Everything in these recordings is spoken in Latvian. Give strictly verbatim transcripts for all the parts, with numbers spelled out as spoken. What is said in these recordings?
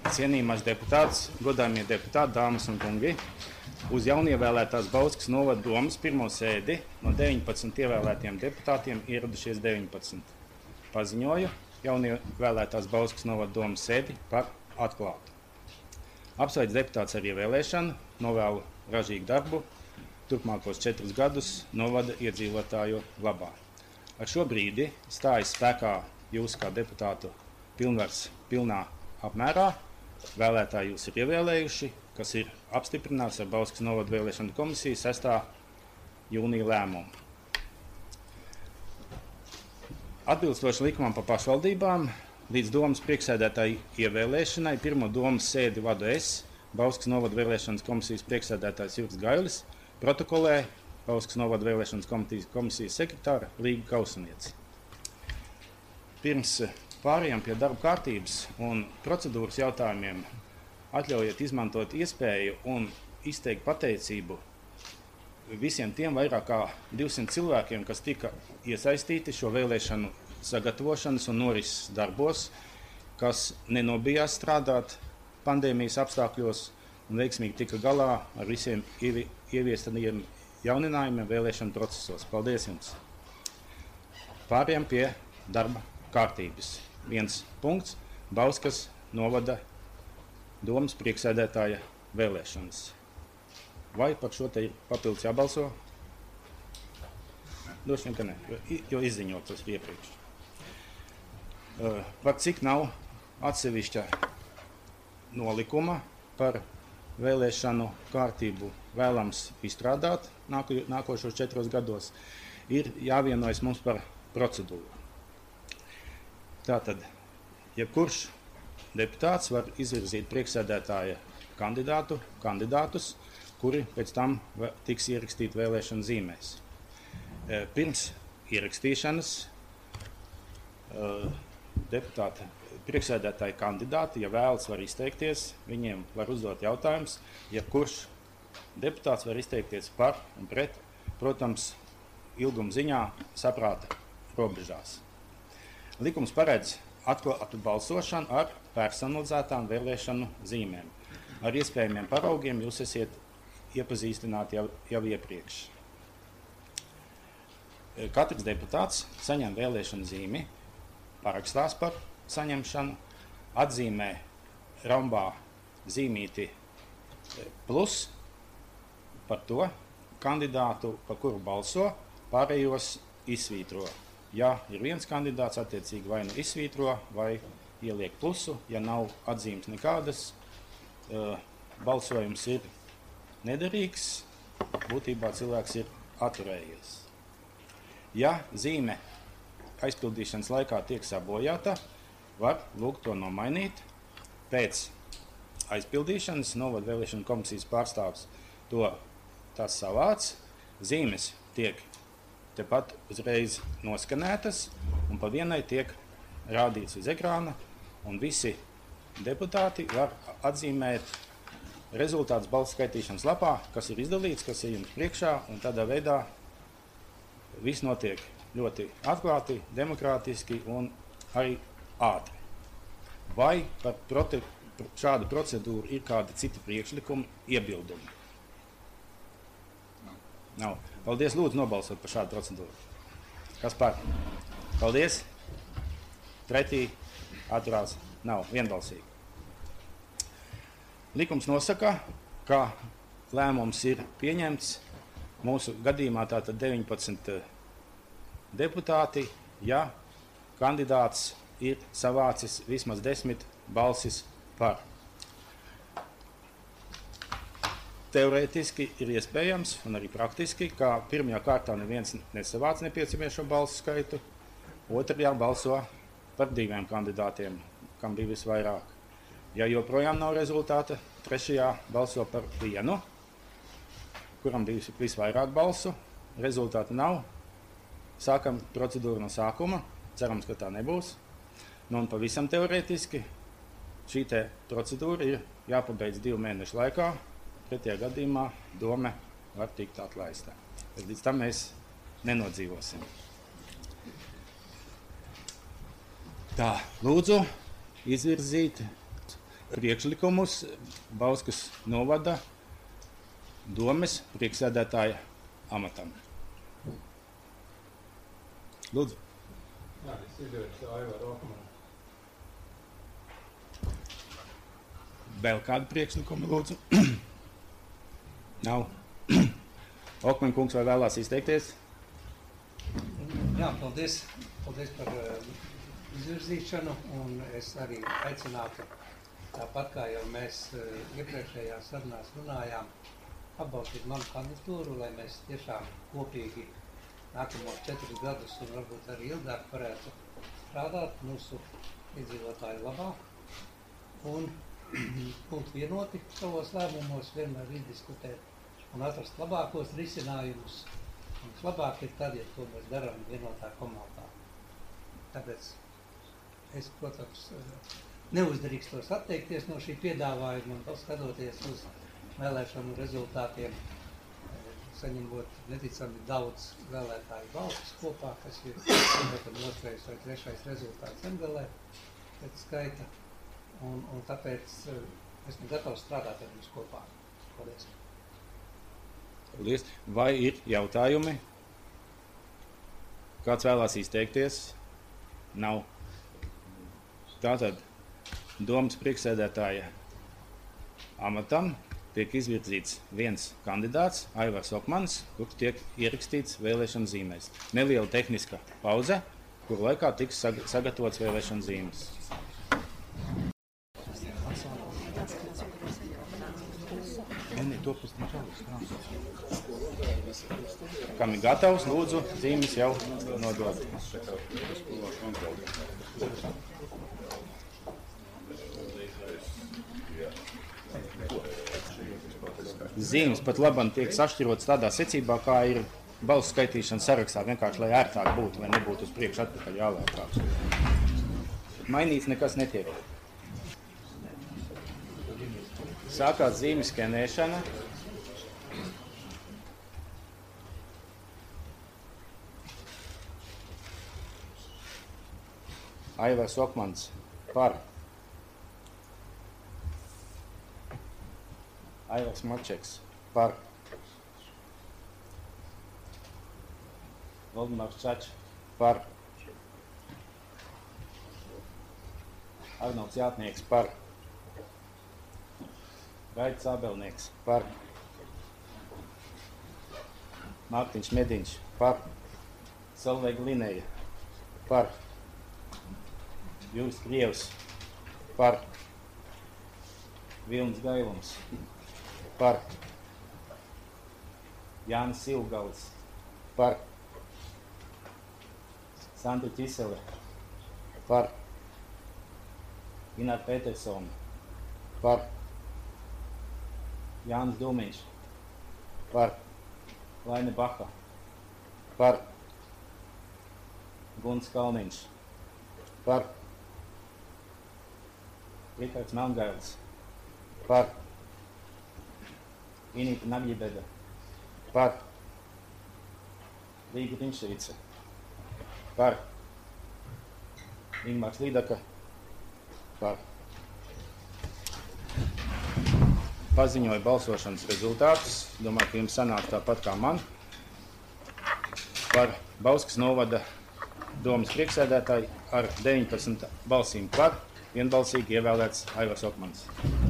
Cienījamais deputāts, godājumie deputāti, dāmas un kungi, uz jaunievēlētās Bauskas novada domes pirmo sēdi no deviņpadsmit ievēlētiem deputātiem ieradušies deviņpadsmit. Paziņoju jaunievēlētās Bauskas novada domes sēdi par atklātu. Apsveicu deputāts ar ievēlēšanu, novēlu ražīgu darbu, turpmākos četrus gadus novada iedzīvotāju labā. Ar šo brīdi stājas spēkā jūsu kā deputātu pilnvars pilnā apmērā. Vēlētāji jūs ir ievēlējuši, kas ir apstiprināts ar Bauskas novada vēlēšanu komisijas sestā jūnija lēmumu. Atbilstoši likumam par pašvaldībām, līdz domes priekšsēdētāju ievēlēšanai pirmo domes sēdi vadu es, Bauskas novada vēlēšanas komisijas priekšsēdētājs Jurgs Gailis, protokolē Bauskas novada vēlēšanas komisijas, komisijas sekretāra Līga Kausanieci. Pirms pārējām pie darba kārtības un procedūras jautājumiem atļaujiet izmantot iespēju un izteikt pateicību visiem tiem vairāk kā divsimt cilvēkiem, kas tika iesaistīti šo vēlēšanu sagatavošanas un norises darbos, kas nenobijās strādāt pandēmijas apstākļos un veiksmīgi tika galā ar visiem ieviestajiem jauninājumiem vēlēšanu procesos. Paldies jums! Pārējām pie darba kārtības. Viens punkts – Bauskas novada domes priekšsēdētāja vēlēšanas. Vai par šo te ir papildus jābalso? Droši vien, ka ne, jo izziņot tas iepriekš. Par cik nav atsevišķa nolikuma par vēlēšanu kārtību vēlams izstrādāt nāko, nākošos četros gados, ir jāvienojas mums par procedūru. Tātad, jebkurš deputāts var izvirzīt priekšsēdētāja kandidātu, kandidātus, kuri pēc tam tiks ierakstīti vēlēšanu zīmēs. Pirms ierakstīšanas deputāta priekšsēdētāja kandidāti, ja vēlas, var izteikties, viņiem var uzdot jautājumus, jebkurš deputāts var izteikties par un pret, protams, ilguma ziņā saprāta robežās. Likums paredz atklātu balsošanu ar personalizētām vēlēšanu zīmēm. Ar iespējamiem paraugiem jūs esiet iepazīstināti jau, jau iepriekš. Katrs deputāts saņem vēlēšanu zīmi, parakstās par saņemšanu, atzīmē rambā zīmīti plus par to kandidātu, par kuru balso, pārējos izsvītro. Ja ir viens kandidāts, attiecīgi vai nu izsvītro, vai ieliek plusu, ja nav atzīmes nekādas, balsojums ir nederīgs, būtībā cilvēks ir atturējies. Ja zīme aizpildīšanas laikā tiek sabojāta, var lūgt to nomainīt. Pēc aizpildīšanas novada vēlēšanu komisijas pārstāvs to tās savāc, zīmes tiek tepat uzreiz noskanētas un pa vienai tiek rādīts uz ekrāna, un visi deputāti var atzīmēt rezultātus balsu skaitīšanas lapā, kas ir izdalīts, kas ir jums priekšā, un tādā veidā viss notiek ļoti atklāti, demokrātiski un arī ātri. Vai par prote, šādu procedūru ir kādi citi priekšlikumi, iebildumi? Nav. Paldies, lūdzu nobalsot par šādu procedūru. Kas par? Paldies. Pretī atturās nav, vienbalsīgi. Likums nosaka, ka lēmums ir pieņemts mūsu gadījumā tātad deviņpadsmit deputāti, ja kandidāts ir savācis vismaz desmit balsis par. Teorētiski ir iespējams un arī praktiski, ka pirmajā kārtā neviens nesavāc nepieciešamo balsu skaitu, otrajā balso par diviem kandidātiem, kam bija visvairāk. Ja joprojām nav rezultāta, trešajā balso par vienu, kuram bija visvairāk balsu, rezultāta nav. Sākam procedūru no sākuma, cerams, ka tā nebūs. Nu, un pavisam teorētiski šī te procedūra ir jāpabeidz divu mēnešu laikā. Pretējā gadījumā dome var tikt atlaista. Līdz tam mēs nenodzīvosim. Tā, lūdzu izvirzīt priekšlikumus Bauskas novada domes priekšsēdētāja amatam. Lūdzu. Jā, es izdevies Aivaru Okmanu. Vēl kādu priekšlikumu, lūdzu? Nav. Okman kungs vai vēlās izteikties? Jā, paldies. Paldies par uh, izvirzīšanu, un es arī aicinātu, tāpat kā jau mēs uh, iepriekšējās sarunās runājām, atbalstīt manu kandidatūru, lai mēs tiešām kopīgi nākamos četrus gadus un varbūt arī ilgāk varētu strādāt mūsu iedzīvotāju labā un būt vienoti savos lēmumos, vienmēr izdiskutēt un atrast labākos risinājumus. Un labāk ir tad, ja to mēs darām vienotā komandā. Tāpēc es, protams, neuzdrīkstos atteikties no šī piedāvājuma un vēl skatoties uz vēlēšanu rezultātiem, saņemot neticami daudz vēlētāju balsis kopā, kas ir otrais vai trešais rezultāts Zemgalē pēc skaita. Un, un tāpēc esmu gatavs strādāt ar jums kopā. Paldies. Paldies. Vai ir jautājumi? Kāds vēlās izteikties? Nav. Tātad domas priekšsēdētāja amatam tiek izvirzīts viens kandidāts, Aivars Okmans, kurš tiek ierakstīts vēlēšanu zīmēs. Neliela tehniska pauze, kur laikā tiks sagatavots vēlēšanu zīmes. Kam ir gatavs, lūdzu, zīmes jau nodot. Zīmes pat labam tiek sašķirotas tādā secībā, kā ir balsu skaitīšana sarakstā, vienkārši, lai ērtāk būtu, lai nebūtu uz priekšu atpakaļ jālēkāks. Mainīts nekas netiek. Sākās zīmes skenēšana. Aivars Okmans par. Aivars Mačeks par. Valdemārs Čačs par. Arnolds Jātnieks par. Raidis Ābelnieks par. Mārtiņš Mediņš par. Solveiga Lineja par. Juris Krievs par. Vilnis Gailums par. Jānis Silgals par. Sandra Ķisele par. Ināra Petersona par. Jānis Dūmiņš par. Laine Baha par. Guns Kalniņš par. Rikards Melngailis par. Inīta Nagļibeda par. Līga Rimšīce par. Ingmārs Līdaka par. Paziņoja balsošanas rezultātus. Domāju, ka jums sanāk tāpat kā man. Par Bauskas novada domas priekšsēdētāju ar deviņpadsmit balsīm par vienbalsīgi ievēlēts Aivars Okmans.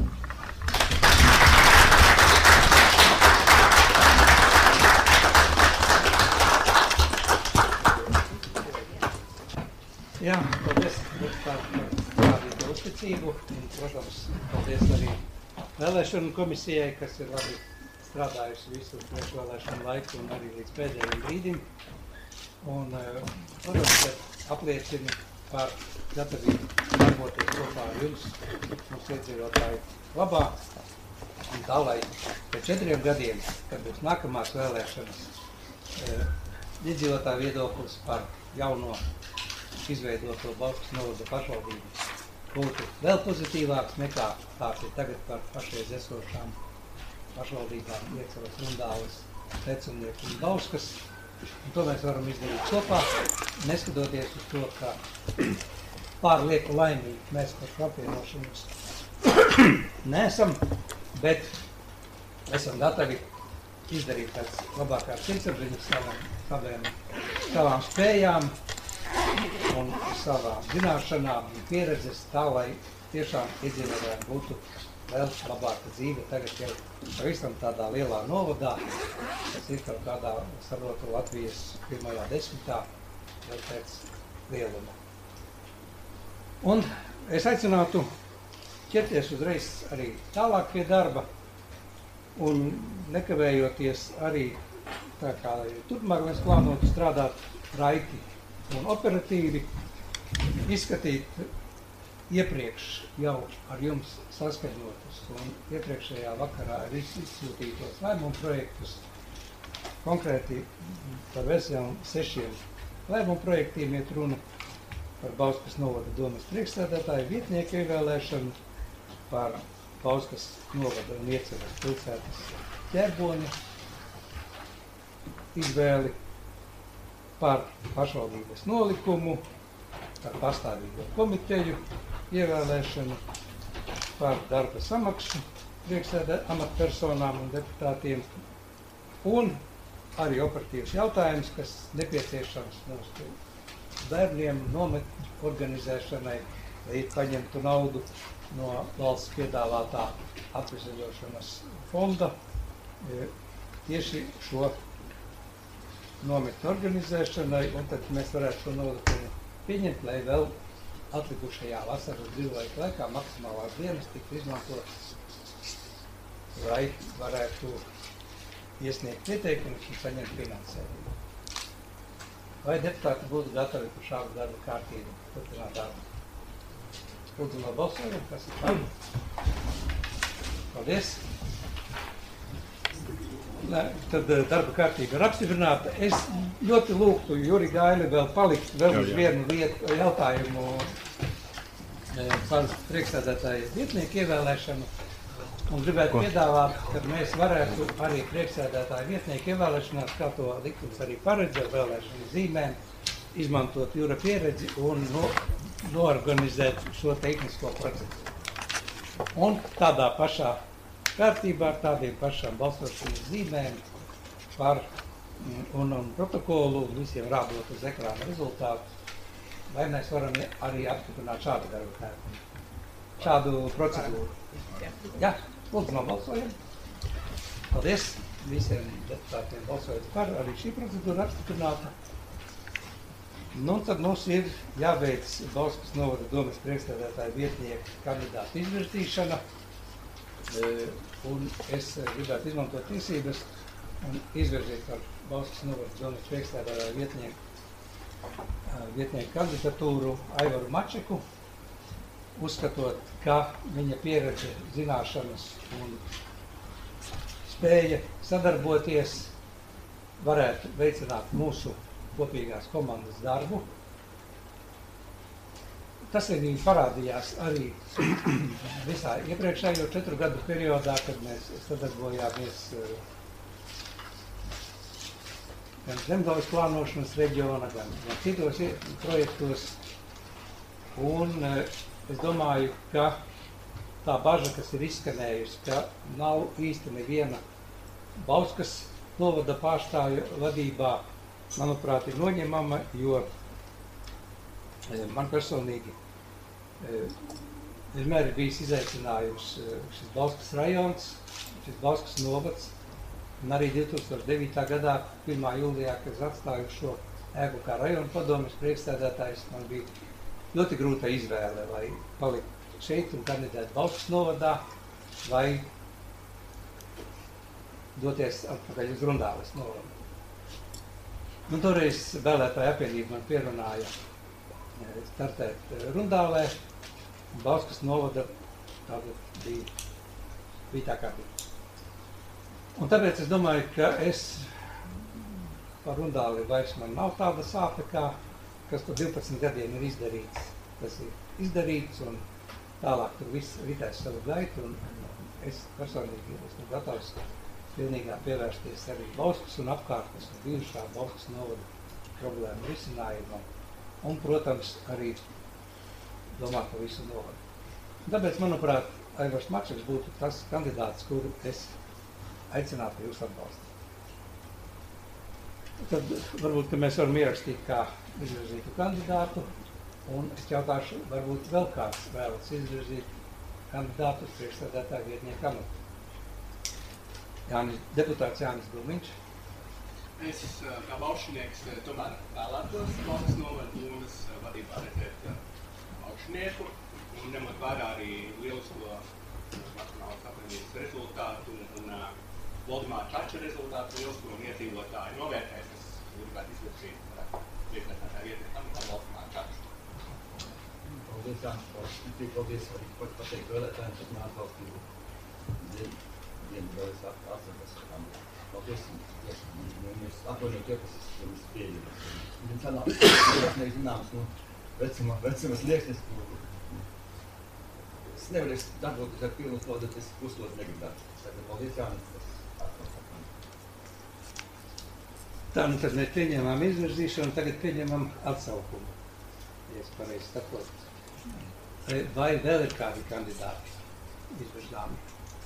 Jā, paldies par tādu uzticību. Un, protams, paldies arī vēlēšanu komisijai, kas ir labi strādājusi visu priekšvēlēšanu laiku un arī līdz pēdējiem brīdim. Un, protams, apliecina par gatavību darboties kopā ar jums, mums iedzīvotāju labā. Un tā, lai pēc četriem gadiem, kad būs nākamās vēlēšanas, iedzīvotāju viedoklis par jauno izveidoto Bauskas novada pašvaldību būtu vēl pozitīvāks nekā tāds ir tagad par pašreiz esošām pašvaldībām Iecavas, Rundāles, Pecumnieku un Bauskas. Un to mēs varam izdarīt kopā, neskatoties uz to, ka pārlieku laimīgi mēs par apvienošanos neesam, bet esam gatavi izdarīt pēc labākās sirdsapziņas savām, saviem, savām spējām un savām zināšanām un pieredzes tā, lai tiešām iedzīvotājiem būtu vēl labāka dzīve tagad jau pavisam tādā lielā novadā, kas ir kaut kādā, saprotu, Latvijas pirmajā desmitā, jau pēc lieluma. Un es aicinātu ķerties uzreiz arī tālāk pie darba un nekavējoties arī tā kā turpmāk mēs plānotu strādāt raiti un operatīvi, izskatīt iepriekš jau ar jums saskaņotus un iepriekšējā vakarā arī izsūtītos lēmumu projektus, konkrēti par veselu sešiem lēmumu projektiem iet runa par Bauskas novada domes priekšsēdētāju vietnieku ievēlēšanu, par Bauskas novada un Ieceres pilsētas ķerboņa izvēli, par pašvaldības nolikumu, par pastāvīgo komiteju ievēlēšanu, par darba samaksu priekšsēdē amatpersonām un deputātiem un arī operatīvs jautājums, kas nepieciešams mūsu bērniem nometņu organizēšanai, lai paņemtu naudu no valsts piedāvātā atvesaļošanas fonda tieši šo nometņu organizēšanai, un tad mēs varētu šo naudu pieņemt, lai vēl atlikušajā vasaras brīvlaika laikā maksimālās dienas tiktu izmantotas, lai varētu iesniegt pieteikumus un saņemt finansējumu. Vai deputāti būtu gatavi par šādu darbu kārtību turpināt darbu? Lūdzu no balsojumu, kas ir par? Paldies! Tad darba kārtība ir apstiprināta. Es ļoti lūgtu Juri Gaili vēl palikt vēl uz vienu lietu jautājumu par priekšsēdētāju vietnieku ievēlēšanu. Un gribētu piedāvāt, ka mēs varētu arī priekšsēdētāju vietnieku ievēlēšanā, kā to likums arī paredz ar vēlēšanu zīmēm, izmantot Jura pieredzi un no, noorganizēt šo tehnisko procesu. Un tādā pašā kārtībā ar tādiem pašām balsošanas zīmēm par un, un protokolu visiem rādot uz ekrāna rezultātu, vai mēs varam arī apstiprināt šādu darbu kārtību, šādu procedūru. Jā, lūdzu nobalsojam. Paldies visiem deputātiem balsojot par, arī šī procedūra apstiprināta. Nu, tad mums ir jāveic Bauskas novada domes priekšsēdētāju vietnieku kandidātu izvirzīšana. Un es gribētu izmantot tiesības un izvirzīt par Bauskas novada domes priekšsēdētāju vietnieku, vietnieku kandidatūru Aivaru Mačeku, uzskatot, ka viņa pieredze, zināšanas un spēja sadarboties varētu veicināt mūsu kopīgās komandas darbu. Tas arī parādījās arī visā iepriekšējo četru gadu periodā, kad mēs sadarbojāmies gan zemgājas plānošanas reģiona, gan, gan citos projektos. Un es domāju, ka tā baža, kas ir izskanējusi, ka nav īsti neviena Bauskas novada pārstāvju vadībā, manuprāt, ir noņemama, jo man personīgi vienmēr ir bijis izaicinājums šis Bauskas rajons, šis Bauskas novads, un arī divi tūkstoši devītā gadā, pirmā jūlijā, kad es atstāju šo ēku kā rajona padomes priekšsēdētājs, man bija ļoti grūta izvēle, vai palikt šeit un kandidēt Bauskas novadā, vai doties atpakaļ uz Rundāles novadu. Un toreiz vēlētāja apvienība man pierunāja startēt Rundālē, un Bauskas novada tāda bija, bija tā kā bija. Un tāpēc es domāju, ka es par Rundāli vairs man nav tāda sāpe, kā, kas tur divpadsmit gadiem ir izdarīts. Tas ir izdarīts un tālāk tur viss ritēs savu gaitu, un es personīgi esmu gatavs pilnīgā pievērsties arī Bauskas un apkārtnes un bijušā Bauskas novada problēmu risinājumam. Un, protams, arī domāt par visu novadu. Tāpēc, manuprāt, Aivars Mačeks būtu tas kandidāts, kuru es aicinātu jūs atbalstīt. Tad varbūt, ka mēs varam ierakstīt kā izvirzītu kandidātu, un es jautāšu, varbūt vēl kāds vēlas izvirzīt kandidātu uz priekšsēdētāju vietnieku amatu. Jānis, deputāts Jānis Gulmiņš. Es kā baušinieks tomēr vēlētos valsts novada domas vadībā redzēt baušinieku un ņemot vērā arī lielisko Nacionālās apvienības rezultātu un Valdemāra Čača rezultātu lielisko un iedzīvotāju novērtēs, kas gribētu izvirzīt priekšsēdētāju vietnieku amatā Valdemāra Čaču. Paldies, Jānis, paldies. Paldies arī pateikt vēlētājiem, kas man atbalstību. Vienu vēl es atceros, paldies, mēs atvaļot tie, kas jums pieļamas. Viņam sanāk, tas nevis zināms, nu, vecuma, vecuma slieksnis, es nevarēšu darboties ar pilnu slodu, es puslodu negribētu. Tātad paldies, Jānis, tas atbalsts. Tā, nu tad mēs pieņemam izvirzīšanu, tagad pieņemam atsaukumu, ja es pareizi saprotu. Vai vēl ir kādi kandidāti izvirzāmi?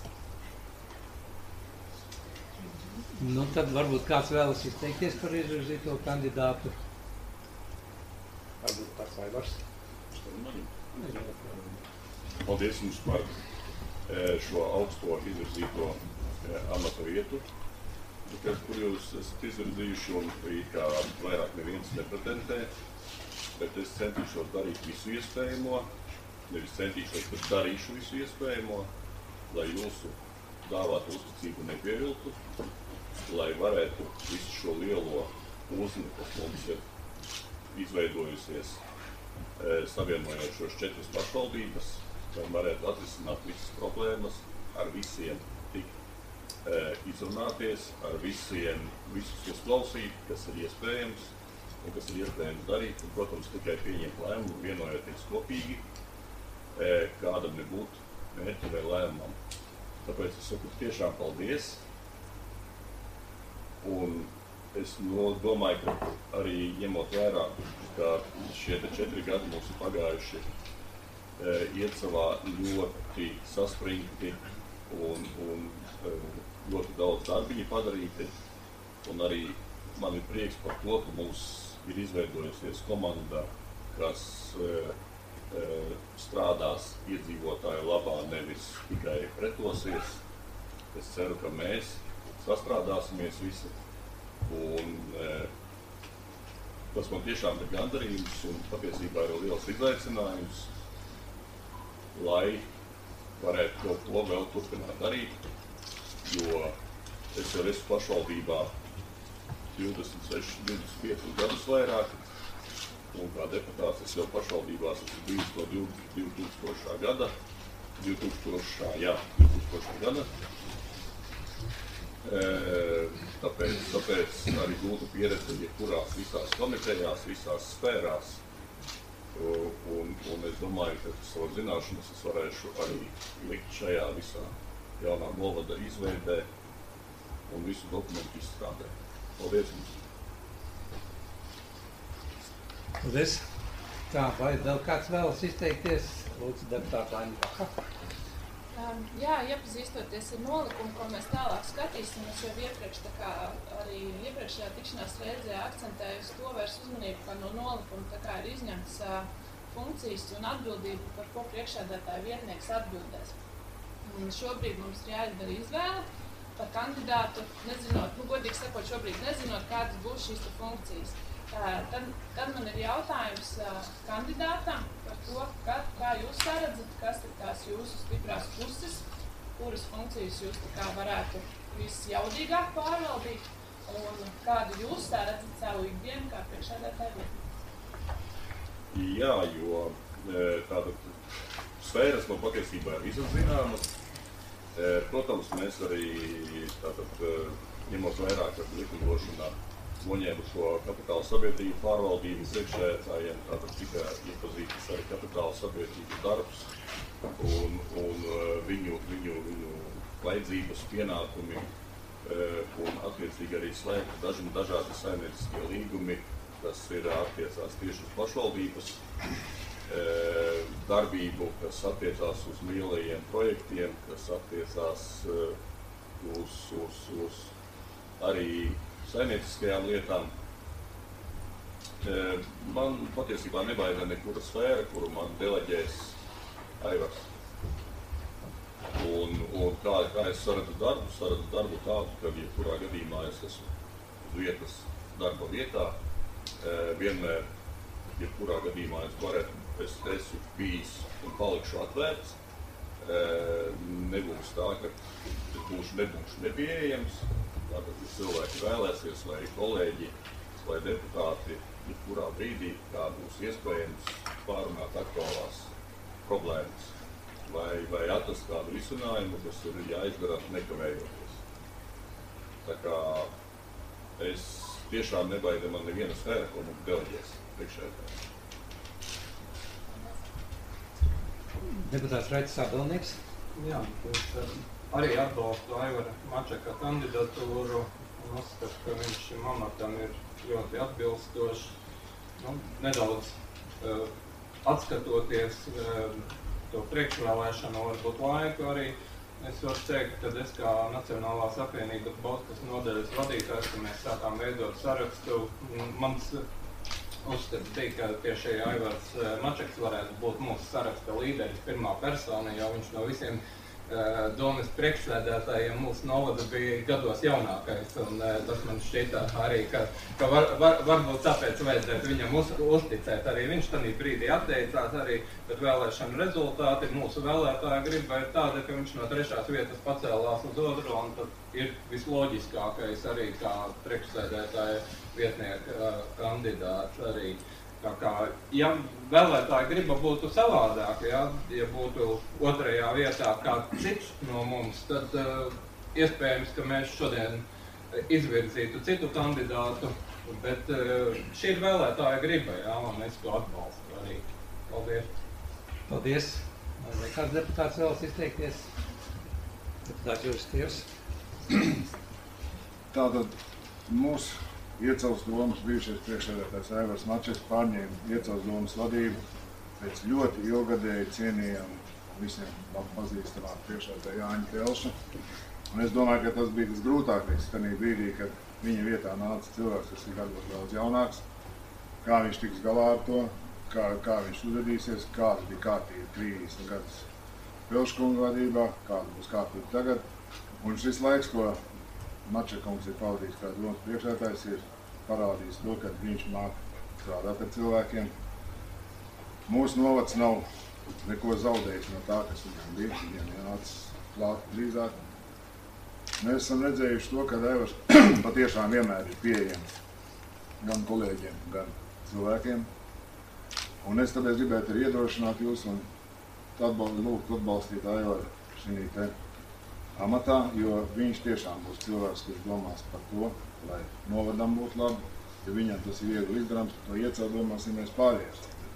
Nu, tad varbūt kāds vēlas izteikties par izvirzīto kandidātu. Varbūt pats Aivars. Paldies jums par šo augsto izvirzīto amata vietu, kur jūs esat izvirzījuši un kā vairāk neviens nepretendē, bet es centīšos darīt visu iespējamo, nevis centīšos, bet darīšu visu iespējamo, lai jūsu dāvātu uzticību nepieviltu, lai varētu visu šo lielo uzni, kas mums ir izveidojusies, savienojot šos četras pašvaldības, lai varētu atrisināt visas problēmas, ar visiem tikt izrunāties, ar visiem visus uzklausīt, kas ir iespējams un kas ir iespējams darīt, un, protams, tikai pieņemt lēmumu, vienojoties kopīgi, kādam nebūtu mērķi vai lēmumam. Tāpēc es saku tiešām paldies. Un es no, domāju, ka arī ņemot vērā, ka šie četri gadi mums ir pagājuši e, iet savā ļoti saspringti un, un e, ļoti daudz darbiņi padarīti. Un arī man ir prieks par to, ka mums ir izveidojusies komanda, kas e, e, strādās iedzīvotāju labā, nevis tikai pretosies. Es ceru, ka mēs sastrādāsimies visi, un e, tas man tiešām ir gandarījums un patiesībā ir liels izaicinājums, lai varētu kaut ko vēl turpināt darīt, jo es jau esmu pašvaldībā divdesmit seši, divdesmit pieci gadus vairāk, un kā deputāts es jau pašvaldībās esmu bijis no divtūkstošā gada, divtūkstošā, jā, divtūkstošā gada. Tāpēc, tāpēc arī gūtu pieredzi jebkurās visās komitejās, visās sfērās. Un, un es domāju, ka savu zināšanas es varēšu arī likt šajā visā jaunā novada izveidē un visu dokumentu izstrādē. Paldies jums! Paldies! Tā, vai vēl kāds vēlas izteikties? Lūdzu, deputāta Laima Baha. Um, jā, iepazīstoties ar nolikumu, ko mēs tālāk skatīsim, es jau iepriekš, tā kā arī iepriekšējā tikšanās reizē akcentēju uz to vairs uzmanību, ka no nolikuma tā kā ir izņemts uh, funkcijas un atbildību, par ko priekšsēdētāja vietnieks atbildēs. Un šobrīd mums ir jāizdara izvēle par kandidātu, nezinot, nu, godīgi sakot, šobrīd nezinot, kādas būs šīs funkcijas. Uh, tad, tad man ir jautājums uh, kandidātam par to, ka, kā jūs saredzat, kas ir tās jūsu stiprās puses, kuras funkcijas jūs tā kā varētu visjaudīgāk pārvaldīt un kādu jūs saredzat savu ikdienu kā priekšsēdētāja vietnieks. Jā, jo tātad sfēras man patiesībā ir visas zināmas. Protams, mēs arī tātad ņemot vairāk, ka likumdošanā noņēmu šo kapitāla sabiedrību pārvaldību priekšsēdētājiem, tātad tika iepazīstas arī kapitāla sabiedrību darbs un, un viņu, viņu, viņu vajadzības pienākumi un attiecīgi arī slēgt daži dažādi saimnieciskie līgumi, kas ir attiecās tieši uz pašvaldības darbību, kas attiecās uz lielajiem projektiem, kas attiecās uz, uz, uz arī saimnieciskajām lietām. Man patiesībā nebaida nekura sfēra, kuru man deleģēs Aivars. Un, un kā, kā es saredzu darbu, saredzu darbu tādu, ka jebkurā gadījumā es esmu uz vietas darba vietā. Vienmēr, jebkurā gadījumā es varētu, es esmu bijis un palikšu atvērts. Nebūs tā, ka es būšu, nebūšu nepieejams. Tātad, ja cilvēki vēlēsies, vai kolēģi, vai deputāti, jebkurā brīdī, kā būs iespējams pārunāt aktuālās problēmas. Vai, vai atrast kādu risinājumu, kas ir jāizdara nekavējoties. Tā kā es tiešām nebaidu man neviena sfēra, ko mums deleģēs priekšētājs. Deputāts Raitis Sabelnieks. Jā, es arī atbalstu Aivara Mačeka kandidatūru un uzskatu, ka viņš šim amatam ir ļoti atbilstošs. Nu, nedaudz uh, atskatoties uh, to priekšvēlēšanu, varbūt laiku arī. Es varu teikt, ka es kā Nacionālās apvienības Bauskas nodaļas vadītājs, ka mēs sākām veidot sarakstu. Mans uzskats bija, ka tieši Aivars Mačeks varētu būt mūsu saraksta līderis, pirmā persona, jo viņš no visiem uh, domas priekšsēdētājiem mūsu novada bija gados jaunākais. Un, uh, tas man šķita arī, ka, ka var, var, varbūt tāpēc vajadzētu viņam uz, uzticēt. Arī viņš tanī brīdī atteicās arī, bet vēlēšanu rezultāti mūsu vēlētāja griba ir tāda, ka viņš no trešās vietas pacēlās uz otru, un tad ir visloģiskākais arī kā priekšsēdētāja vietnieka uh, kandidāts arī. Tā kā, ja vēlētāja griba būtu savādāk, ja, ja būtu otrajā vietā kāds cits no mums, tad uh, iespējams, ka mēs šodien izvirzītu citu kandidātu, bet uh, šī ir vēlētāja griba, ja, un es to atbalstu arī. Paldies! Paldies! Vai kāds deputāts vēlas izteikties? Deputāts Juris Tiers. Tātad mūsu Iecels domas bijušais priekšsēdētājs Aivars Mačeks pārņēma Iecels domas vadību pēc ļoti ilgadēji cienījama visiem labi pazīstamā priekšsēdētāja Jāņa Pelša. Un es domāju, ka tas bija tas grūtākais tajā brīdī, kad viņa vietā nāca cilvēks, kas ir gados daudz jaunāks. Kā viņš tiks galā ar to, kā, kā viņš uzvedīsies, kāda bija kārtība trīsdesmit gadus Pelškunga vadībā, kāda būs kārtība tagad. Un šis laiks, ko Mačekungs ir pavadījis kā domas priekšsēdētājs, ir parādījis to, ka viņš māk strādāt ar cilvēkiem. Mūsu novads nav neko zaudējis no tā, kas viņam bija, viņam jānāc klāt drīzāk. Mēs esam redzējuši to, ka Aivars patiešām vienmēr ir pieejams gan kolēģiem, gan cilvēkiem. Un es tāpēc gribētu arī iedrošināt jūs un lūgt atbalstīt Aivaru šī te amatā, jo viņš tiešām būs cilvēks, kurš domās par to, lai novadam būtu labi. Ja viņam tas ir viegli izdarāms, tad to Iecel domāsim mēs pārējās.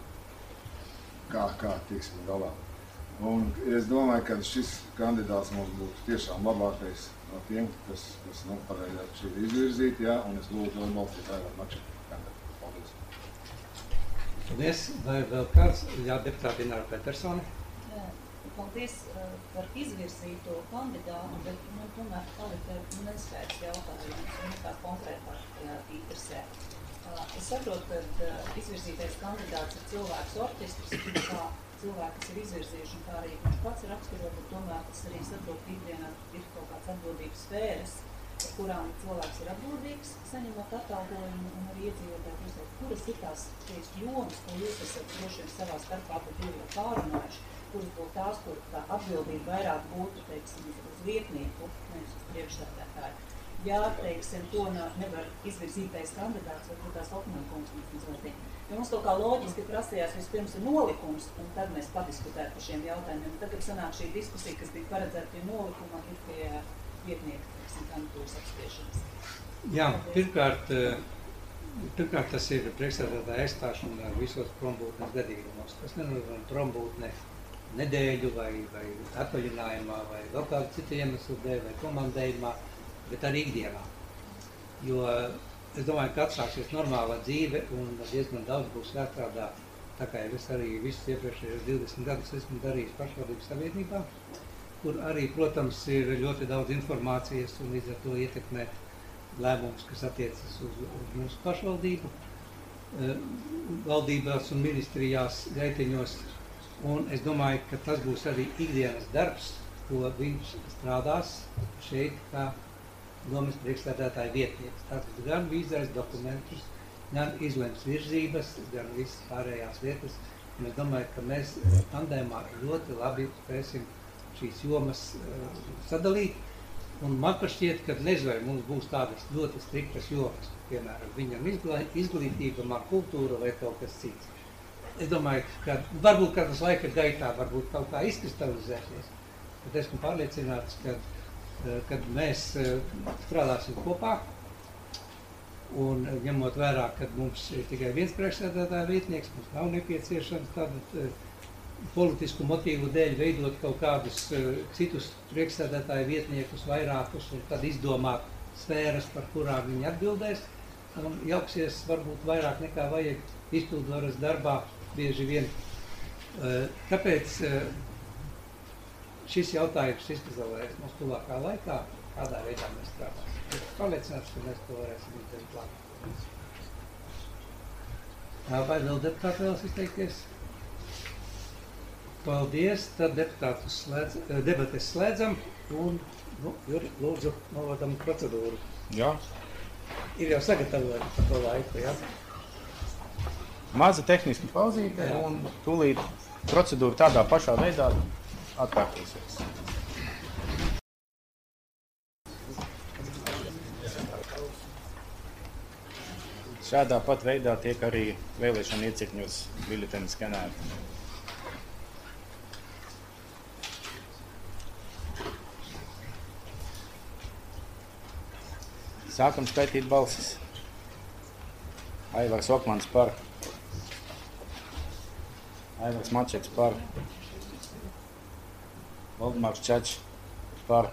Kā, kā tiksim galā. Un es domāju, ka šis kandidāts mums būtu tiešām labākais no tiem, kas, kas nu, pareizāk šī ir izvirzīt, jā, un es lūdzu atbalstīt Aivaru Mačeku kandidātu. Paldies. Paldies. Vai vēl kāds? Jā, deputāti Ināra Petersoni. Paldies uh, par izvirzīto kandidātu, bet nu, tomēr palika nespējas jautājums un tā konkrētāk uh, interesē. Uh, es saprotu, ka uh, izvirzītais kandidāts ir cilvēks orķestris, kā cilvēki, kas ir izvirzījuši un kā arī viņš pats ir raksturot, bet tomēr tas arī saprot ikdienā ir kaut kāds atbildības sfēras, par kurām cilvēks ir atbildīgs, saņemot atalgojumu un arī iedzīvotāji uzdot, kuras ir tās tieši jomas, ko jūs esat droši vien savā starpā pat divi pārunājuši, kuras būtu tās, kur tā atbildība vairāk būtu, teiksim, uz vietnieku, nevis uz priekšstādātāju. Ja, teiksim, to nevar izvirzītais kandidāts, varbūt tās Lokmankungs mums mazliet. Jo mums kaut kā loģiski prasījās vispirms ir nolikums, un tad mēs padiskutētu par šiem jautājumiem. Tagad sanāk šī diskusija, kas bija paredzēta pie nolikuma, ir pie vietnieku, teiksim, kandidatūras apspriešanas. Jā, pirmkārt, pirmkārt tas ir priekšsēdētāja aizstāšana visos prombūtnes gadījumos. Tas nenozīmē prombūtne nedēļu vai, vai atvaļinājumā vai vēl kādu citu iemeslu dēļ vai komandējumā, bet arī ikdienā. Jo es domāju, ka atsāksies normāla dzīve un diezgan daudz būs jāstrādā tā kā es arī visus iepriekšējos divdesmit gadus esmu darījis pašvaldības savienībā, kur arī, protams, ir ļoti daudz informācijas un līdz ar to ietekmē lēmumus, kas attiecas uz, uz mūsu pašvaldību, valdībās un ministrijās gaiteņos. Un es domāju, ka tas būs arī ikdienas darbs, ko viņš strādās šeit kā domas priekšsēdētāja vietnieks. Tātad gan vīzais dokumentus, gan izlems virzības, gan visas pārējās lietas. Un es domāju, ka mēs tandēmā ļoti labi spēsim šīs jomas uh, sadalīt. Un man pašķiet, ka nezinu, vai mums būs tādas ļoti striktas jomas, piemēram, viņam izglītība, man kultūra vai kaut kas cits. Es domāju, ka varbūt kādas laika gaitā varbūt kaut kā izkristalizēsies, bet esmu pārliecināts, ka kad mēs strādāsim kopā un ņemot vērā, ka mums ir tikai viens priekšsēdētāja vietnieks, mums nav nepieciešams tādu politisku motīvu dēļ veidot kaut kādus citus priekšsēdētāja vietniekus, vairākus un tad izdomāt sfēras, par kurām viņi atbildēs un jauksies varbūt vairāk nekā vajag izpildvaras darbā bieži vien. Tāpēc šis jautājums izkristalizēs mums tuvākā laikā, kādā veidā mēs strādāsim. Es pārliecināts, ka mēs to varēsim izdarīt labi. Vai vēl deputāti vēlas izteikties? Paldies, tad deputātus slēdz, debates slēdzam un, nu, Juri, lūdzu, novadam procedūru. Jā. Ir jau sagatavoti par to laiku, jā? Maza tehniska pauzīte un tūlīt procedūra tādā pašā veidā atkārtosies. Šādā pat veidā tiek arī vēlēšana iecirkņos biļeteni skenēti. Sākam skaitīt balsis. Aivars Okmans par. Aivars Mačeks par. Valdemārs Čačs par.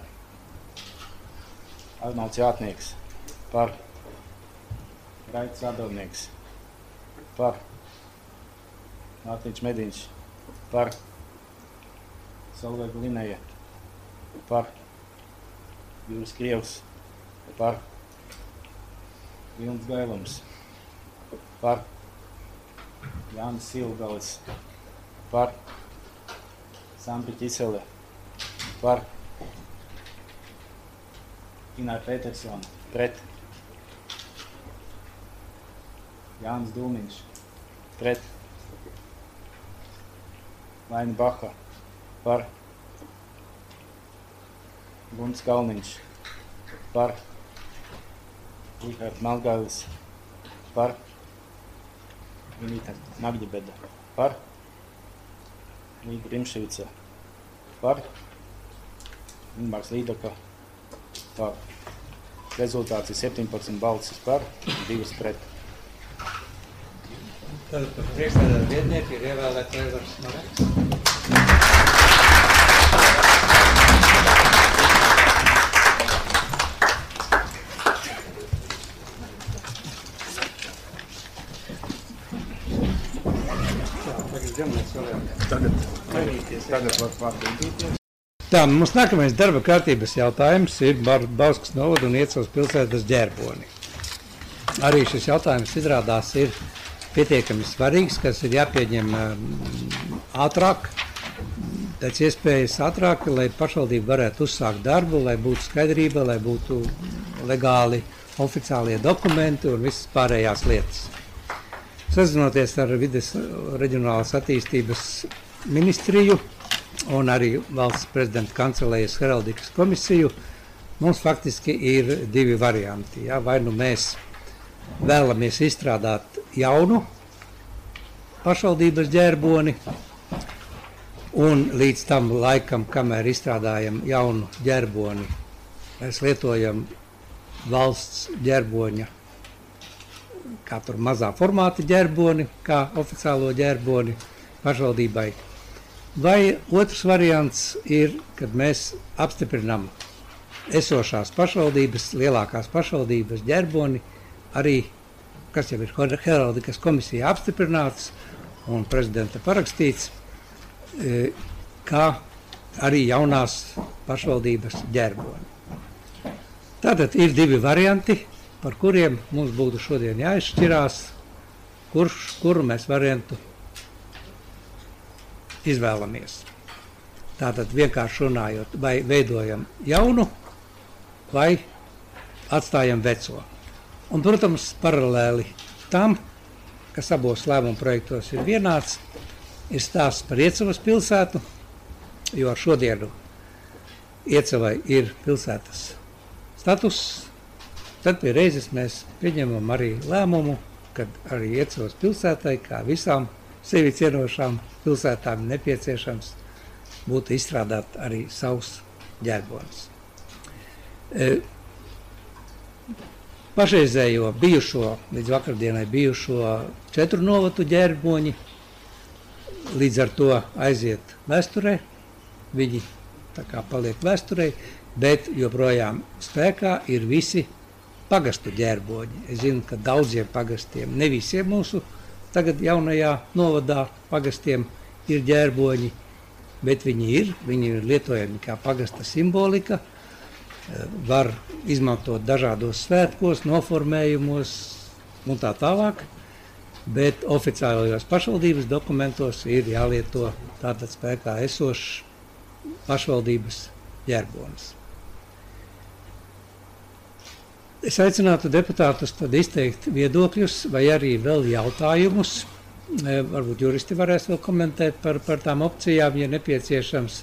Arnolds Jātnieks par. Raits Sadovnieks par. Mārtiņš Mediņš par. Solveiga Lineja par. Jūras Krievs par. Vilnis Gailums par. Jānis Silgalis par. Sandra Ķisele par. Ināra Petersona pret. Jānis Dūmiņš pret. Laina Baha par. Gunts Kalniņš par. Rihards Melgailis par. Vinīta Magģibeda par. Līga Rimšīca par. Inmārs Līdaka par. Rezultāts ir septiņpadsmit balsis par, divas pret. Tad par priekšsēdētāju vietnieku ir ievēlēts Aivars Mareks. Tagad, tagad var pārbīdīties. Tā, mums nākamais darba kārtības jautājums ir Bauskas novada un Iecavas pilsētas ģerboni. Arī šis jautājums izrādās ir pietiekami svarīgs, kas ir jāpieņem ātrāk, pēc iespējas ātrāk, lai pašvaldība varētu uzsākt darbu, lai būtu skaidrība, lai būtu legāli oficiālie dokumenti un visas pārējās lietas. Sazinoties ar vides reģionālās attīstības ministriju un arī valsts prezidenta kancelējas heraldikas komisiju, mums faktiski ir divi varianti. Ja? Vai nu mēs vēlamies izstrādāt jaunu pašvaldības ģerboni un līdz tam laikam, kamēr izstrādājam jaunu ģerboni, mēs lietojam valsts ģerboņa kā tur mazā formāta ģerboni, kā oficiālo ģerboni pašvaldībai. Vai otrs variants ir, kad mēs apstiprinām esošās pašvaldības, lielākās pašvaldības ģerboni, arī, kas jau ir heraldikas komisijā apstiprināts, un prezidenta parakstīts, kā arī jaunās pašvaldības ģerboni. Tātad ir divi varianti, par kuriem mums būtu šodien jāizšķirās, kurš, kuru mēs variantu izvēlamies. Tātad vienkārši runājot, vai veidojam jaunu, vai atstājam veco. Un, protams, paralēli tam, kas abos lēmumu projektos ir vienāds, ir stāsts par Iecavas pilsētu, jo ar šodienu Iecavai ir pilsētas status. Tad pie reizes mēs pieņemam arī lēmumu, kad arī Iecavas pilsētai, kā visām sevi cienošām pilsētām, nepieciešams būtu izstrādāt arī savus ģerbonis. E, pašreizējo bijušo, līdz vakardienai bijušo četru novatu ģerboņi, līdz ar to aiziet vēsturē, viņi tā kā paliek vēsturē, bet joprojām spēkā ir visi pagastu ģerboņi. Es zinu, ka daudziem pagastiem, ne visiem mūsu tagad jaunajā novadā pagastiem ir ģerboņi, bet viņi ir, viņi ir lietojami kā pagasta simbolika, var izmantot dažādos svētkos, noformējumos un tā tālāk, bet oficiālajos pašvaldības dokumentos ir jālieto tātad spēkā esošs pašvaldības ģerbonis. Es aicinātu deputātus tad izteikt viedokļus vai arī vēl jautājumus. Varbūt juristi varēs vēl komentēt par, par tām opcijām, ja nepieciešams.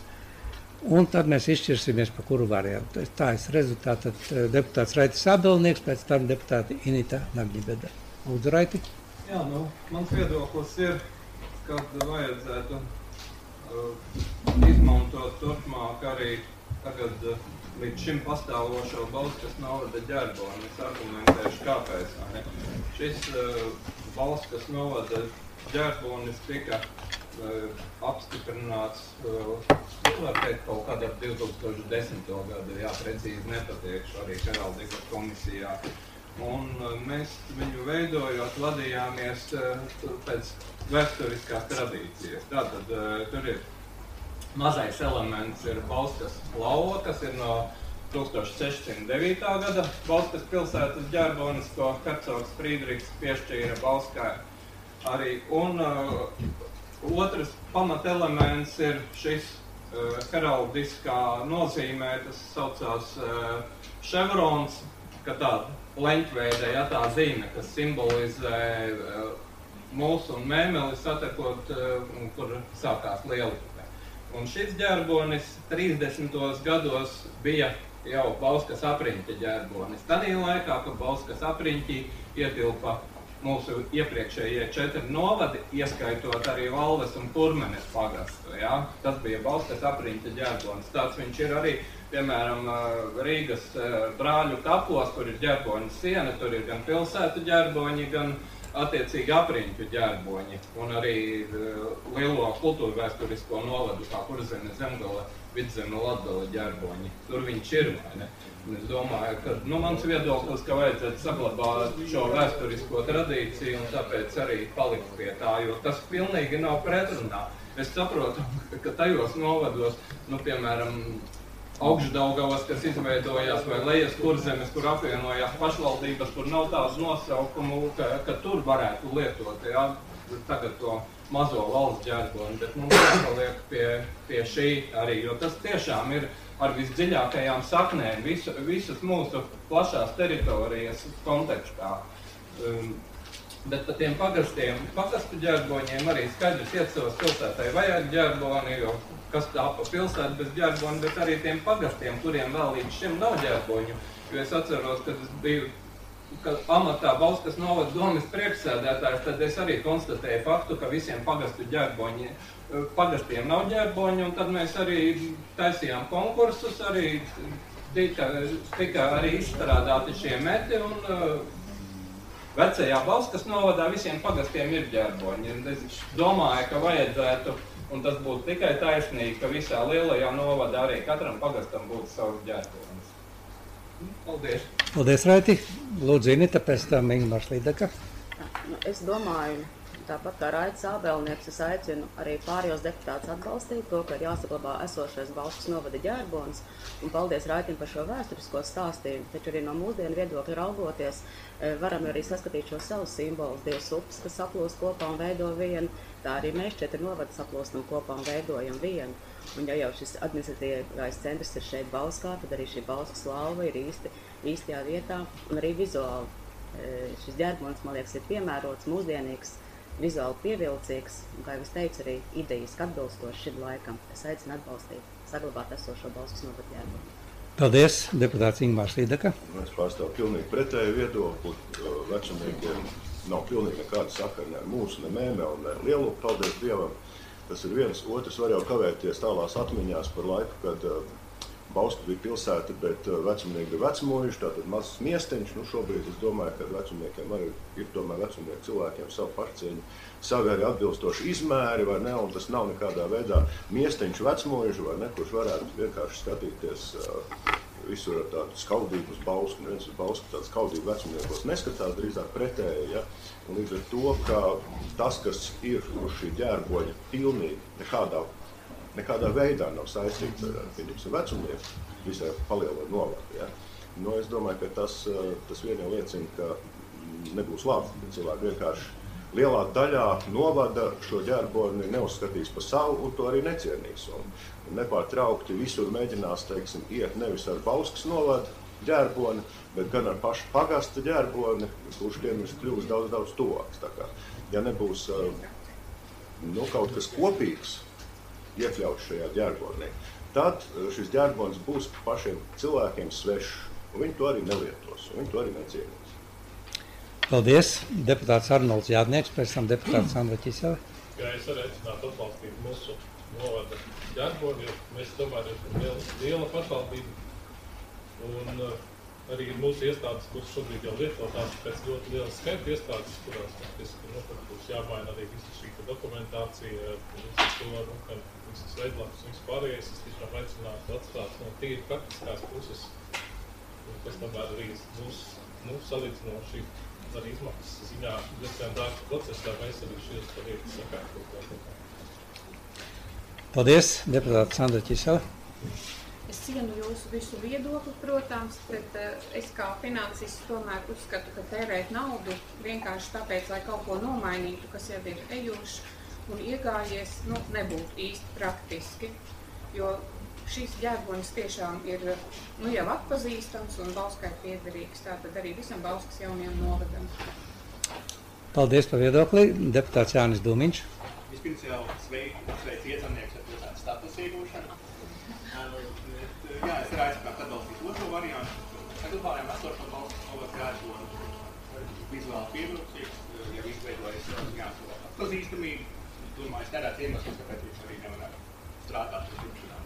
Un tad mēs izšķirsimies, pa kuru variantu. Tā es redzu, tātad deputāts Raitis Ābelnieks, pēc tam deputāti Inita Nagļibeda. Lūdzu, Raiti. Jā, nu, mans viedoklis ir, kad vajadzētu uh, izmantot turpmāk arī tagad uh, līdz šim pastāvošo Bauskas novada ģerboni. Es argumentēšu, kāpēc. Ne? Šis uh, Bauskas novada ģerbonis tika uh, apstiprināts, uh, var teikt, kaut kādā divi tūkstoši desmito gadu, jā, precīzi nepateikšu, arī heraldikas komisijā. Un uh, mēs viņu veidojot vadījāmies uh, pēc vēsturiskās tradīcijas. Tātad uh, tur ir mazais elements ir Bauskas lauva, kas ir no tūkstoš sešsimt devītā gada Bauskas pilsētas ģerbonis, ko hercogs Frīdriks piešķīra Bauskai arī. Un uh, otrs pamatelements ir šis uh, heraldiskā nozīmē, tas saucās uh, ševrons, ka tāda leņķveida, ja, tā zīme, kas simbolizē uh, mūsu un mēmeli satekot, uh, kur sākās Lielupē. Un šis ģerbonis trīsdesmitos gados bija jau Bauskas apriņķa ģerbonis. Tādī laikā, kad Bauskas apriņķī ietilpa mūsu iepriekšējie četri novadi, ieskaitot arī Valves un Kurmenes pagastu. Ja? Tas bija Bauskas apriņķa ģerbonis. Tāds viņš ir arī, piemēram, Rīgas brāļu kapos, kur ir ģerboņu siena, tur ir gan pilsētu ģerboņi, gan attiecīgi apriņķu ģerboņi. Un arī lielo kultūra vēsturisko novadu, kā Kurzeme, Zemgale, Vidzeme, Latgale ģerboņi. Tur viņš ir, vai ne? Un es domāju, ka, nu, mans viedoklis, ka vajadzētu saglabāt šo vēsturisko tradīciju un tāpēc arī palikt pie tā, jo tas pilnīgi nav pretrunā. Es saprotu, ka tajos novados, nu, piemēram, Augšdaugavas, kas izveidojās, vai Lejas Kurzemes, kur apvienojās pašvaldības, kur nav tādu nosaukumu, ka, ka tur varētu lietot, ja, tagad to mazo valsts ģerboni, bet mums jāpaliek pie, pie šī arī, jo tas tiešām ir ar visdziļākajām saknēm visu, visas mūsu plašās teritorijas kontekstā. Um, bet par tiem pagastiem, pagastu ģerboņiem arī skaidrs Iecavas pilsētai vajag ģerboni, jo kas tā pa pilsētu bez ģerboni, bet arī tiem pagastiem, kuriem vēl līdz šim nav ģerboņu. Jo es atceros, kad es biju ka amatā Bauskas novada domes priekšsēdētājs, tad es arī konstatēju faktu, ka visiem pagastu ģerboņi, pagastiem nav ģerboņi, un tad mēs arī taisījām konkursus, arī tika, tika arī izstrādāti šie meti, un uh, vecajā Bauskas novadā visiem pagastiem ir ģerboņi. Es domāju, ka vajadzētu, un tas būtu tikai taisnīgi, ka visā lielajā novadā arī katram pagastam būtu savs ģerbonis. Paldies! Paldies, Raiti! Lūdzu, Inita, pēc tam Ingmārs Līdaka. Nu, es domāju, tāpat kā Raits Ābelnieks, es aicinu arī pārējos deputātus atbalstīt to, ka ir jāsaglabā esošais Bauskas novada ģērbonis. Un paldies Raitim par šo vēsturisko stāstījumu, taču arī no mūsdienu viedokļa raugoties, varam arī saskatīt šo savus simbolus, divas upes, kas saplūst kopā un veido vienu. Tā arī mēs četri novadi saplūstam kopā un veidojam vienu. Un ja jau šis administratīvais centrs ir šeit Bauskā, tad arī šī Bauskas lauva ir īsti, īstajā vietā un arī vizuāli. Šis ģērbonis, man liekas, ir piemērots, mūsdienīgs, vizuāli pievilcīgs, un, kā jau es teicu, arī idejiski atbilstoši šim laikam. Es aicinu atbalstīt, saglabāt esošo Bauskas novada ģērboni. Paldies, deputāts Ingmārs Līdaka. Es pārstāvu pilnīgi pretēju viedokli. Vecumniekiem nav pilnīgi nekāda sakara ne ar mūsu, ne Mēmeli, ne Lielu, paldies Dievam. Tas ir viens, otrs var jau kavēties tālās atmiņās par laiku, kad Bauska bija pilsēta, bet vecumnieki bija vecmojuši, tātad mazs miesteņš. Nu, šobrīd es domāju, ka vecumniekiem arī ir tomēr vecumnieku cilvēkiem savu parcieņu, savi arī atbilstoši izmēri, vai ne, un tas nav nekādā veidā miesteņš vecmojuši, vai ne, kurš varētu vienkārši skatīties uh, visur ar tādu skaudību uz Bausku. Neviens uz Bausku tādu skaudību vecumniekos neskatās, drīzāk pretēji, ja, un līdz ar to, ka tas, kas ir uz šī ģērboņa pilnīgi nekādā nekādā veidā nav saistīts ar, ar vecumnieku visai palielot novadu. Ja? Nu, es domāju, ka tas, tas vien jau liecina, ka nebūs labi. Cilvēki vienkārši lielā daļā novada šo ģērboni neuzskatīs par savu un to arī necienīs. Un, un nepārtraukti visur mēģinās, teiksim, iet nevis ar Bauskas novadu ģērboni, bet gan ar pašu pagasta ģērboni, kurš tiem ir kļuvis daudz, daudz tuvāks. Tā kā, ja nebūs nu, kaut kas kopīgs, iekļauts šajā ģērbonī, tad šis ģērbonis būs pašiem cilvēkiem svešs, un viņi to arī nelietos, un viņi to arī necienīs. Paldies. Deputāts Arnolds Jādnieks, pēc tam deputāts Sandra Ķisele. Jā, es arī aicinātu atbalstīt mūsu novada ģērboni, jo mēs tomēr ir liela, liela pašvaldība, un uh, arī mūsu iestādes, kuras šobrīd jau lietotās pēc ļoti lielas skaita iestādes, kurās faktiski nu, būs jāmaina arī visa šī dokumentācija, visas to, nu, ka visas veidlapas un viss pārējais, es tiešām aicinātu atstāt no tīri praktiskās puses, kas tomēr arī mūs, mūs salīdzinoši arī izmaksas ziņā diezgan dārgs process, lai mēs arī šīs lietas sakārtot. Paldies, deputāts Sandra Ķisele. Es cienu jūsu visu viedokli, protams, bet uh, es kā finansists tomēr uzskatu, ka tērēt naudu vienkārši tāpēc, lai kaut ko nomainītu, kas jau ir ejuši un iegājies, nu, nebūtu īsti praktiski, jo šis ģērbonis tiešām ir nu, jau atpazīstams un Bauskai piederīgs, tātad arī visam Bauskas jaunajam novadam. Paldies par viedokli. Deputāts Jānis Dūmiņš. Vispirms jau sveiku, sveicu iecamnieks ar pilsētas statusu iegūšanu. Jā, es ir aicinātu atbalstīt otro variantu. Saglabājam esošo Bauskas novada ģērboni. Vizuāli pievilcīgs, jau izveidojas jāsaka atpazīstamību. Domāju, es tērēts iemesls, kāpēc viņš arī nevar strādāt uz jumšanām.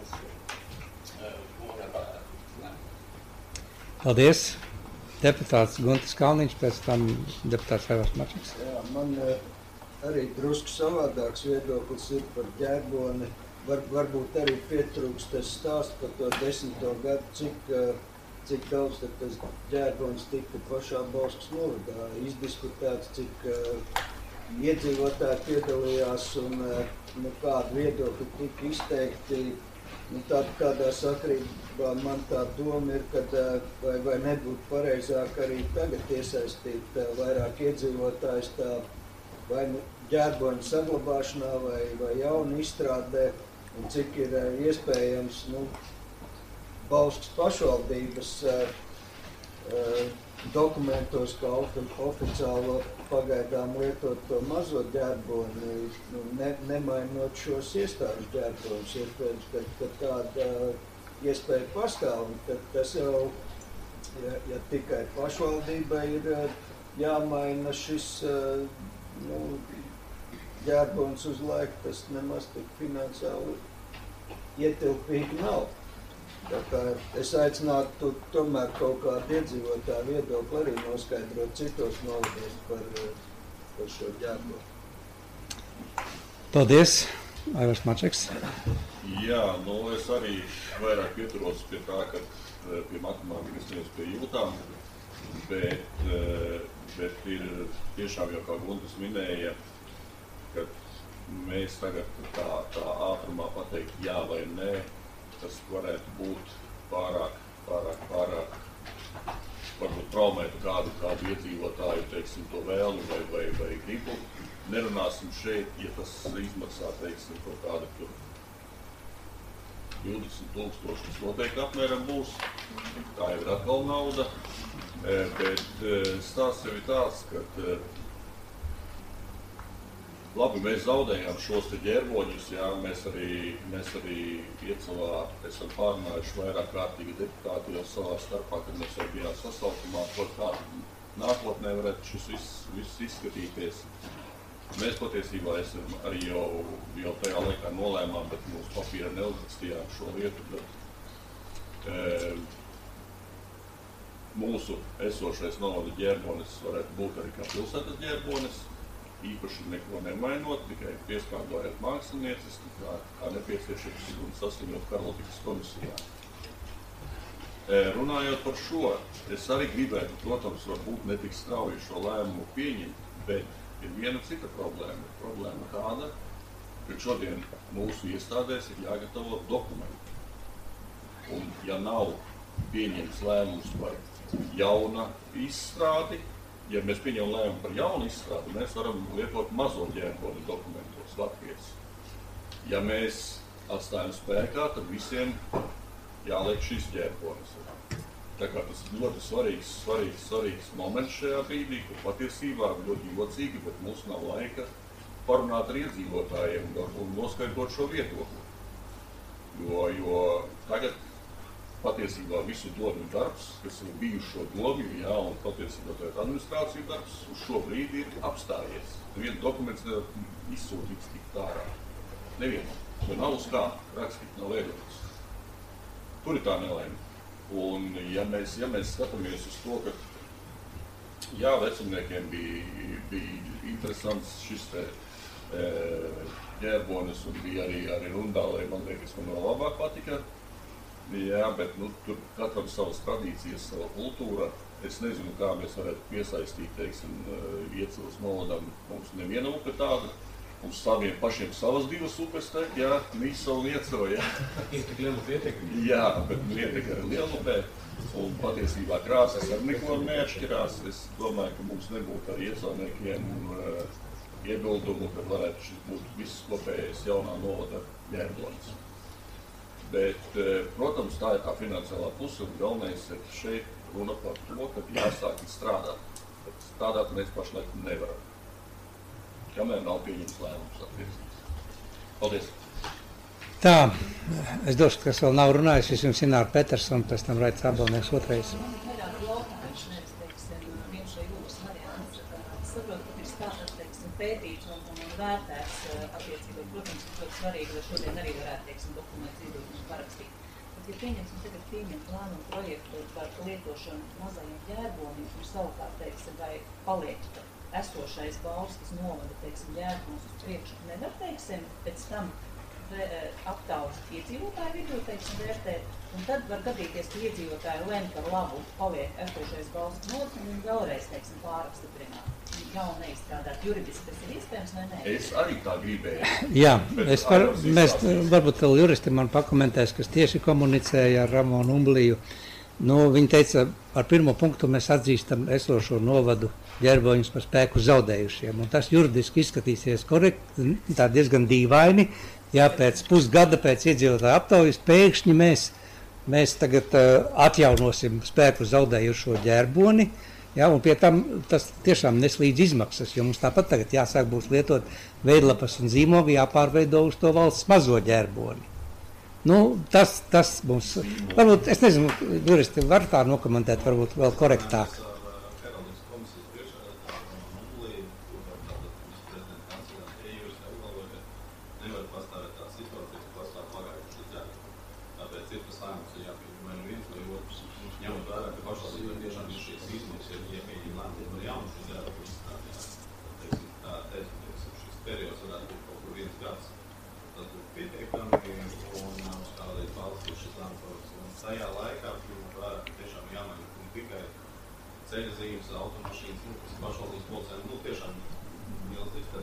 Paldies. Deputāts Guntis Kalniņš, pēc tam deputāts Aivars Mačeks. Jā, man arī drusku savādāks viedoklis ir par ģērboni. Var, varbūt arī pietrūks tas stāsts par to desmito gadu, cik, cik daudz tas ģērbonis tika pašā Bauskas novadā izdiskutēts, cik uh, iedzīvotāji piedalījās un uh, nu, kādu viedokli tika izteikti. Nu, tā, tādā sakrībā man tā doma ir, ka uh, vai, vai nebūtu pareizāk arī tagad iesaistīt uh, vairāk iedzīvotājus tā vai nu ģērboņu saglabāšanā vai, vai jaunu izstrādē. Un cik ir uh, iespējams nu, Bauskas pašvaldības uh, uh, dokumentos, kā ofi oficiālo pagaidām lietot to mazo ģērboni, nu, ne, nemainot šos iestāžu ģērbonus. Iespējams, ka, ka tāda iespēja pastāv, tad tas jau, ja, ja tikai pašvaldībai ir uh, jāmaina šis uh, nu, ģērbonis uz laiku, tas nemaz tik finansiāli ietilpīgi nav. Tā kā es aicinātu tomēr kaut kādu iedzīvotāju viedokli arī noskaidrot citos novados par, par šo ģērboni. Paldies, Aivars Mačeks. Jā, nu es arī vairāk pieturos pie tā, ka pie matemātikas nevis pie jūtām, bet, bet ir tiešām jau, kā Guntis minēja, ka mēs tagad tā, tā ātrumā pateikt jā vai nē, tas varētu būt pārāk, pārāk, pārāk, varbūt traumētu kādu, kādu iedzīvotāju, teiksim, to vēlmi vai, vai, vai gribu. Nerunāsim šeit, ja tas izmaksā, teiksim, kaut kādu tur divdesmit tūkstoši, tas noteikti apmēram būs. Tā jau ir atkal nauda, bet stāsts jau ir tāds, ka labi, mēs zaudējām šos te ģerboņus, jā, mēs arī, mēs arī Iecavā esam pārnājuši vairāk kārtīgi deputāti jau savā starpā, kad mēs jau bijām sasaukumā, ko kā nākotnē varētu šis viss, viss izskatīties. Mēs patiesībā esam arī jau, jau tajā laikā nolēmām, bet mūsu papīra neuzrakstījām šo lietu, bet e, mūsu esošais novada ģerbonis varētu būt arī kā pilsētas ģerbonis, īpaši neko nemainot, tikai pieskādājot mākslinieciski, kā, kā nepieciešams un saskaņot Karlotikas komisijā. E, runājot par šo, es arī gribētu, protams, varbūt netik strauji šo lēmumu pieņemt, bet ir viena cita problēma. Problēma tāda, ka šodien mūsu iestādēs ir jāgatavo dokumenti. Un ja nav pieņemts lēmums par jauna izstrādi, ja mēs pieņemam lēmumu par jaunu izstrādi, mēs varam lietot mazo ģerboni dokumentos Latvijas. Ja mēs atstājam spēkā, tad visiem jāliek šis ģerbonis. Tā kā tas ir ļoti svarīgs, svarīgs, svarīgs moments šajā brīdī, kur patiesībā ļoti jocīgi, bet mums nav laika parunāt ar iedzīvotājiem un noskaidrot šo viedokli. Jo, jo tagad patiesībā visu domju darbs, kas ir bijušo domju, jā, un patiesībā tā administrāciju darbs, uz šo brīdi ir apstājies. Neviens dokuments nevar izsūtīts tik ārā. Neviens. Jo nav uz kā rakstīt, nav veidotas. Tur ir tā nelaime. Un ja mēs, ja mēs skatāmies uz to, ka jā, vecumniekiem bija, bija interesants šis te e, ģerbonis un bija arī, arī Rundālē, man liekas, man vēl labāk patika. Jā, bet nu, tur katram savas tradīcijas, sava kultūra. Es nezinu, kā mēs varētu piesaistīt, teiksim, Iecavas novadam. Mums neviena upe tāda. Mums saviem pašiem savas divas upes te, jā, Nīsa un Iecava, jā. Ir tik liela pietekme. Jā, bet pietek ar lielupē. Un patiesībā krāsas ar neko neatšķirās. Es domāju, ka mums nebūtu ar iecavniekiem uh, iebildumu, ka varētu šis būt viss kopējais jaunā novada ģerbonis. Bet, uh, protams, tā ir tā finansiālā puse, un galvenais ir šeit runa par to, ka jāsāk strādāt. Bet strādāt mēs pašlaik nevaram. Kamēr nav pieņems lēmums attiecības. Paldies! Tā, es došu, kas vēl nav runājis, es jums Ināra Petersona, pēc tam Raits Abalnieks otrais. Man ir vairāk jautājums, nevis, teiksim, viens šai jūras variants. Es saprotu, ka ir stāstās, teiksim, pētīts un, un vērtēts attiecībā. Protams, ir ļoti svarīgi, lai šodien arī varētu, teiksim, dokumentus izdot un parakstīt. Bet, ja pieņemsim tagad pieņemt lēmumu projektu par lietošanu mazajiem ģērboniem, un savukārt, teiksim, vai paliek esošais Bauskas novada, teiksim, ģērbons uz priekšu, nevar, teiksim, pēc tam aptaujas iedzīvotāju vidū, teiksim, vērtēt, un tad var gadīties, ka iedzīvotāji lem par labu paliek esošais Bauskas novads un vēlreiz, teiksim, pārapstiprināt. Jau neizstrādāt juridiski, tas ir iespējams, vai ne? Es arī tā gribēju. Jā, es var, mēs, varbūt vēl juristi man pakomentēs, kas tieši komunicēja ar Ramonu Umbliju. Nu, viņi teica, ar pirmo punktu mēs atzīstam esošo novadu ģerboņus par spēku zaudējušiem. Un tas juridiski izskatīsies korekti, tā diezgan dīvaini. Jā, pēc pusgada pēc iedzīvotāju aptaujas pēkšņi mēs, mēs tagad uh, atjaunosim spēku zaudējušo ģerboni. Jā, un pie tam tas tiešām neslīdz izmaksas, jo mums tāpat tagad jāsāk būs lietot veidlapas un zīmogi, jāpārveido uz to valsts mazo ģerboni. Nu, tas, tas mums, varbūt, es nezinu, juristi var tā nokomentēt, varbūt vēl korektāk. Tajā laikā, piemēram, tiešām jāmaina ne tikai ceļa zīmes, automašīnas, nu, kas pašvaldības policēm, nu, tiešām milzīgs, tad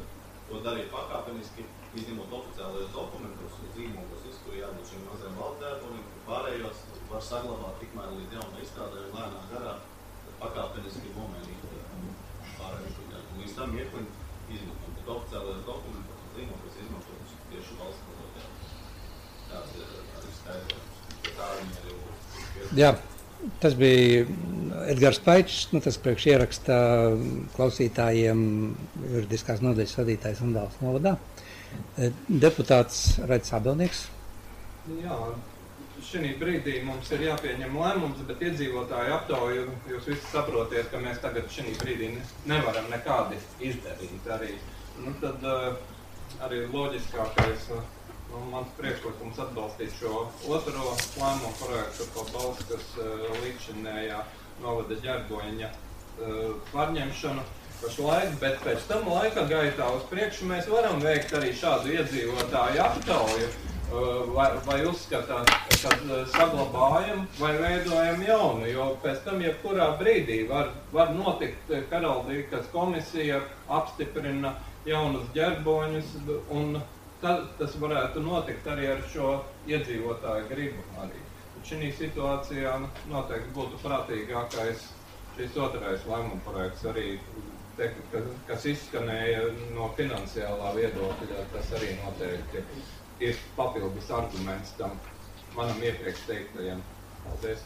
to darīt pakāpeniski, izņemot oficiālajos dokumentos, zīmogos, uz kur jābūt šiem maziem valstērbonim, pārējos var saglabāt tikmēr līdz jaunā izstrādē un lēnā garā, tad pakāpeniski nomainīt pārējos uzņēmumu. Līdz tam iekliņu izmantot, bet oficiālajos dokumentos un zīmogos izmantot tieši valsts nodokļu. Tāds ir arī skaidrojums. Tā viņi arī būs. Jā, tas bija Edgars Paičs, nu, tas priekš ieraksta klausītājiem juridiskās nodaļas vadītājs Rundāles novadā. Deputāts Raidis Ābelnieks. Jā, šī brīdī mums ir jāpieņem lēmums, bet iedzīvotāju aptauju jūs visi saprotiet, ka mēs tagad šī brīdī nevaram nekādi izdarīt arī. Nu, tad uh, arī loģiskākais, uh, nu, mans priekšlikums atbalstīt šo otro lēmumu projektu par Bauskas uh, līdzinējā novada ģerboņa uh, pārņemšanu pašlaik, bet pēc tam laika gaitā uz priekšu mēs varam veikt arī šādu iedzīvotāju aptauju, vai, vai uzskatāt, ka saglabājam vai veidojam jaunu, jo pēc tam jebkurā brīdī var, var notikt Karaldīkas komisija apstiprina jaunus ģerboņus, un tad, tas varētu notikt arī ar šo iedzīvotāju gribu arī. Šī situācijā noteikti būtu prātīgākais šis otrais lēmuma projekts arī, te, kas izskanēja no finansiālā viedokļa, tas arī noteikti ir papildus arguments tam manam iepriekš teiktajam. Paldies.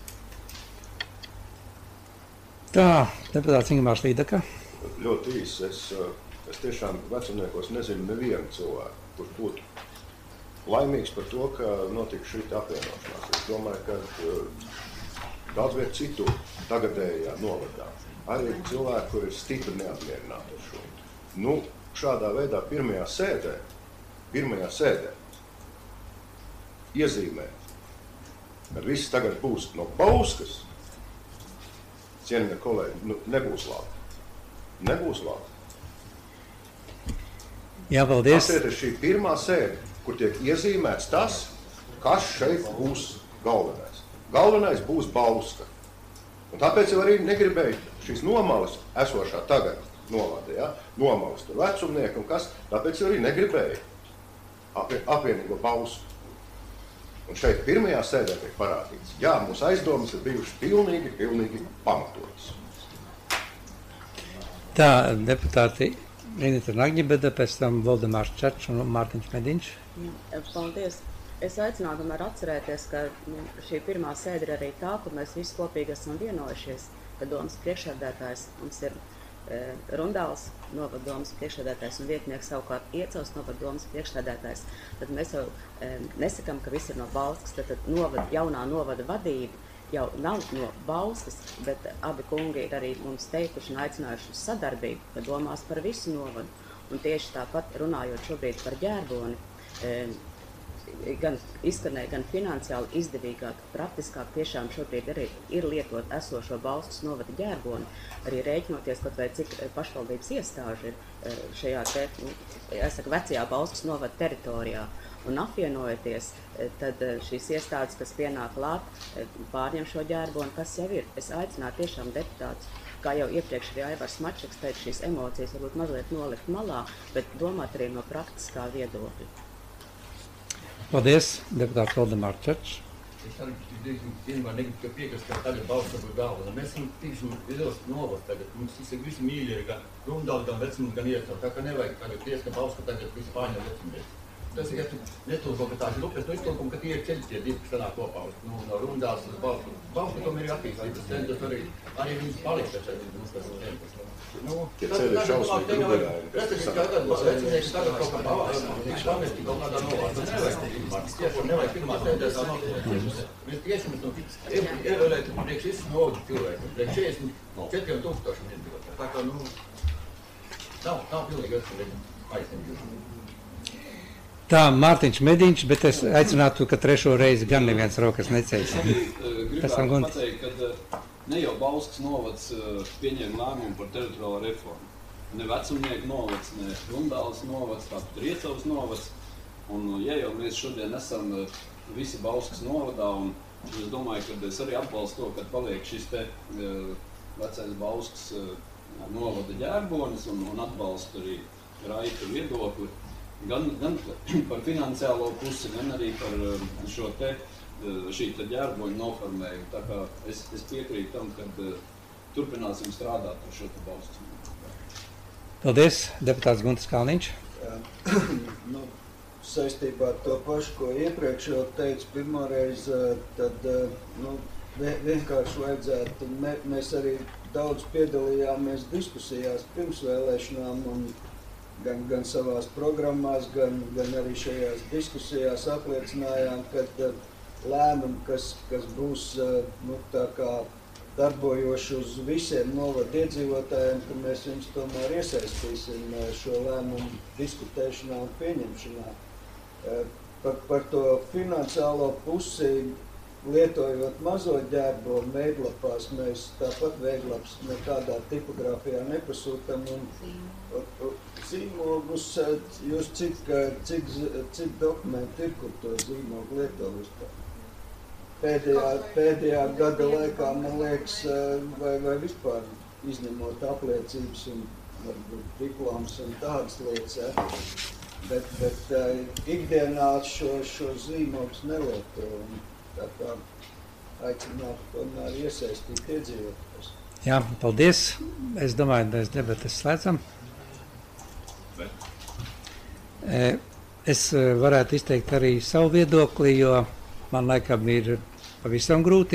Tā, deputāts Ingemārs Līdaka. Ļoti īsi. Es, es tiešām vecumniekos nezinu nevienu cilvēku, kurš būtu laimīgs par to, ka notika šī apvienošanās. Es domāju, ka daudz vietu citu tagadējā novadā arī ir cilvēki, kur ir stipri neapmierināti ar šo. Nu, šādā veidā pirmajā sēdē, pirmajā sēdē iezīmē, kad viss tagad būs no Bauskas, cienījamie kolēģi, nu, nebūs labi. Nebūs labi. Jā, paldies. Tas ir šī pirmā sēde, kur tiek iezīmēts tas, kas šeit būs galvenais. Galvenais būs Bauska. Un tāpēc jau arī negribēju šīs nomalas esošā tagad novada, ja? Nomalas tur vecumnieki un kas, tāpēc jau arī negribēju apvienīgo Bausku. Un šeit pirmajā sēdē tiek parādīts, jā, mūsu aizdomas ir bijušas pilnīgi, pilnīgi pamatotas. Tā, deputāti Inita Nagnibeda, pēc tam Voldemārs Čačs un Mārtiņš Mediņš. Paldies. Es aicinātu tomēr atcerēties, ka nu, šī pirmā sēde ir arī tā, kur mēs visi kopīgi esam vienojušies, ka domas priekšsēdētājs mums ir e, Rundāles novada domas priekšsēdētājs un vietnieks savukārt Iecavas novada domas priekšsēdētājs. Tad mēs jau e, nesakām, ka viss ir no Bauskas, tad, tad novada, jaunā novada vadība jau nav no Bauskas, bet abi kungi ir arī mums teikuši un aicinājuši uz sadarbību, ka domās par visu novadu. Un tieši tāpat runājot šobrīd par ģērboni, e, gan izskanēja, gan finansiāli izdevīgāk, praktiskāk tiešām šobrīd arī ir lietot esošo Bauskas novada ģērboni, arī rēķinoties kaut vai cik pašvaldības iestāžu ir šajā te, nu, jāsaka, vecajā Bauskas novada teritorijā. Un apvienojoties, tad šīs iestādes, kas pienāk klāt, pārņem šo ģērboni, kas jau ir. Es aicinātu tiešām deputātus, kā jau iepriekš arī Aivars Mačeks teica, šīs emocijas varbūt mazliet nolikt malā, bet domāt arī no praktiskā viedokļa. Paldies, deputāts Voldemārs Čačs. Es arī vienmēr negribu piekrist, ka tagad Bauska būs galvenā. Mēs esam tīši liels novas tagad. Mums visi mīļi ir gan Rundāle, gan Vecums, gan Iecavs. Tā kā nevajag tagad ties, ka Bauska tagad visi pārņem Vecumvies. Tas ir, ja tu netulko, ka tās ir lupes, nu iztulkumu, ka tie ir ceļi tie divi, kas sanāk kopā. Nu, no Rundāles uz Bausku. Bauska tomēr ir attīstības centrs, arī, arī viņas paliks taču mums tas centrs. Nu, tie ceļi ir šausmīgi grubinājumi. Es tagad, ka vecinieki tagad kaut kā pavās, viņš pamesti kaut kādā novārdā. Nevajag, tiešām nevajag pirmā sēdē tā notiek. Mēs tiešām ievēlēt priekš visu novadu cilvēku, priekš četrdesmit četriem tūkstošiem iedzīvotāju. Tā kā, nu, nav, nav pilnīgi aizsniegums. Tā, Mārtiņš Mediņš, bet es aicinātu, ka trešo reizi gan neviens rokas neceļas. Gribētu pateikt, ka ne jau Bauskas novads pieņēma lēmumu par teritoriālo reformu. Ne Vecumnieku novads, ne Rundāles novads, tāpat Iecavas novads. Un ja jau mēs šodien esam visi Bauskas novadā, un es domāju, ka es arī atbalstu to, kad paliek šis te vecais Bauskas novada ģērbonis un, un atbalstu arī Raita viedokli, gan, gan par finansiālo pusi, gan arī par šo te, šī te ģērboņu noformējumu. Tā kā es, es piekrītu tam, kad turpināsim strādāt ar šo te balstu. Paldies, deputāts Guntis Kalniņš. Jā, nu, saistībā ar to pašu, ko iepriekš jau teicu, pirmoreiz, tad nu, vienkārši vajadzētu, mē, mēs arī daudz piedalījāmies diskusijās pirms vēlēšanām un gan, gan savās programmās, gan, gan arī šajās diskusijās apliecinājām, ka lēmumi, kas, kas būs nu, tā kā darbojoši uz visiem novadu iedzīvotājiem, ka mēs viņus tomēr iesaistīsim šo lēmumu diskutēšanā un pieņemšanā. Par, par to finansiālo pusi, lietojot mazo ģērboni veidlapās, mēs tāpat veidlaps nekādā tipogrāfijā nepasūtam un zīmogus, jūs cik, cik, cik dokumenti ir, kur to zīmogu lieto vispār? Pēdējā, pēdējā gada laikā, man liekas, vai, vai vispār izņemot apliecības un varbūt diplomas un tādas lietas, ja? bet, bet uh, ikdienā šo, šo zīmogus nelieto un tā kā aicinātu tomēr iesaistīt iedzīvotājus. Jā, paldies. Es domāju, mēs debates slēdzam. Es varētu izteikt arī savu viedokli, jo man laikam ir pavisam grūti,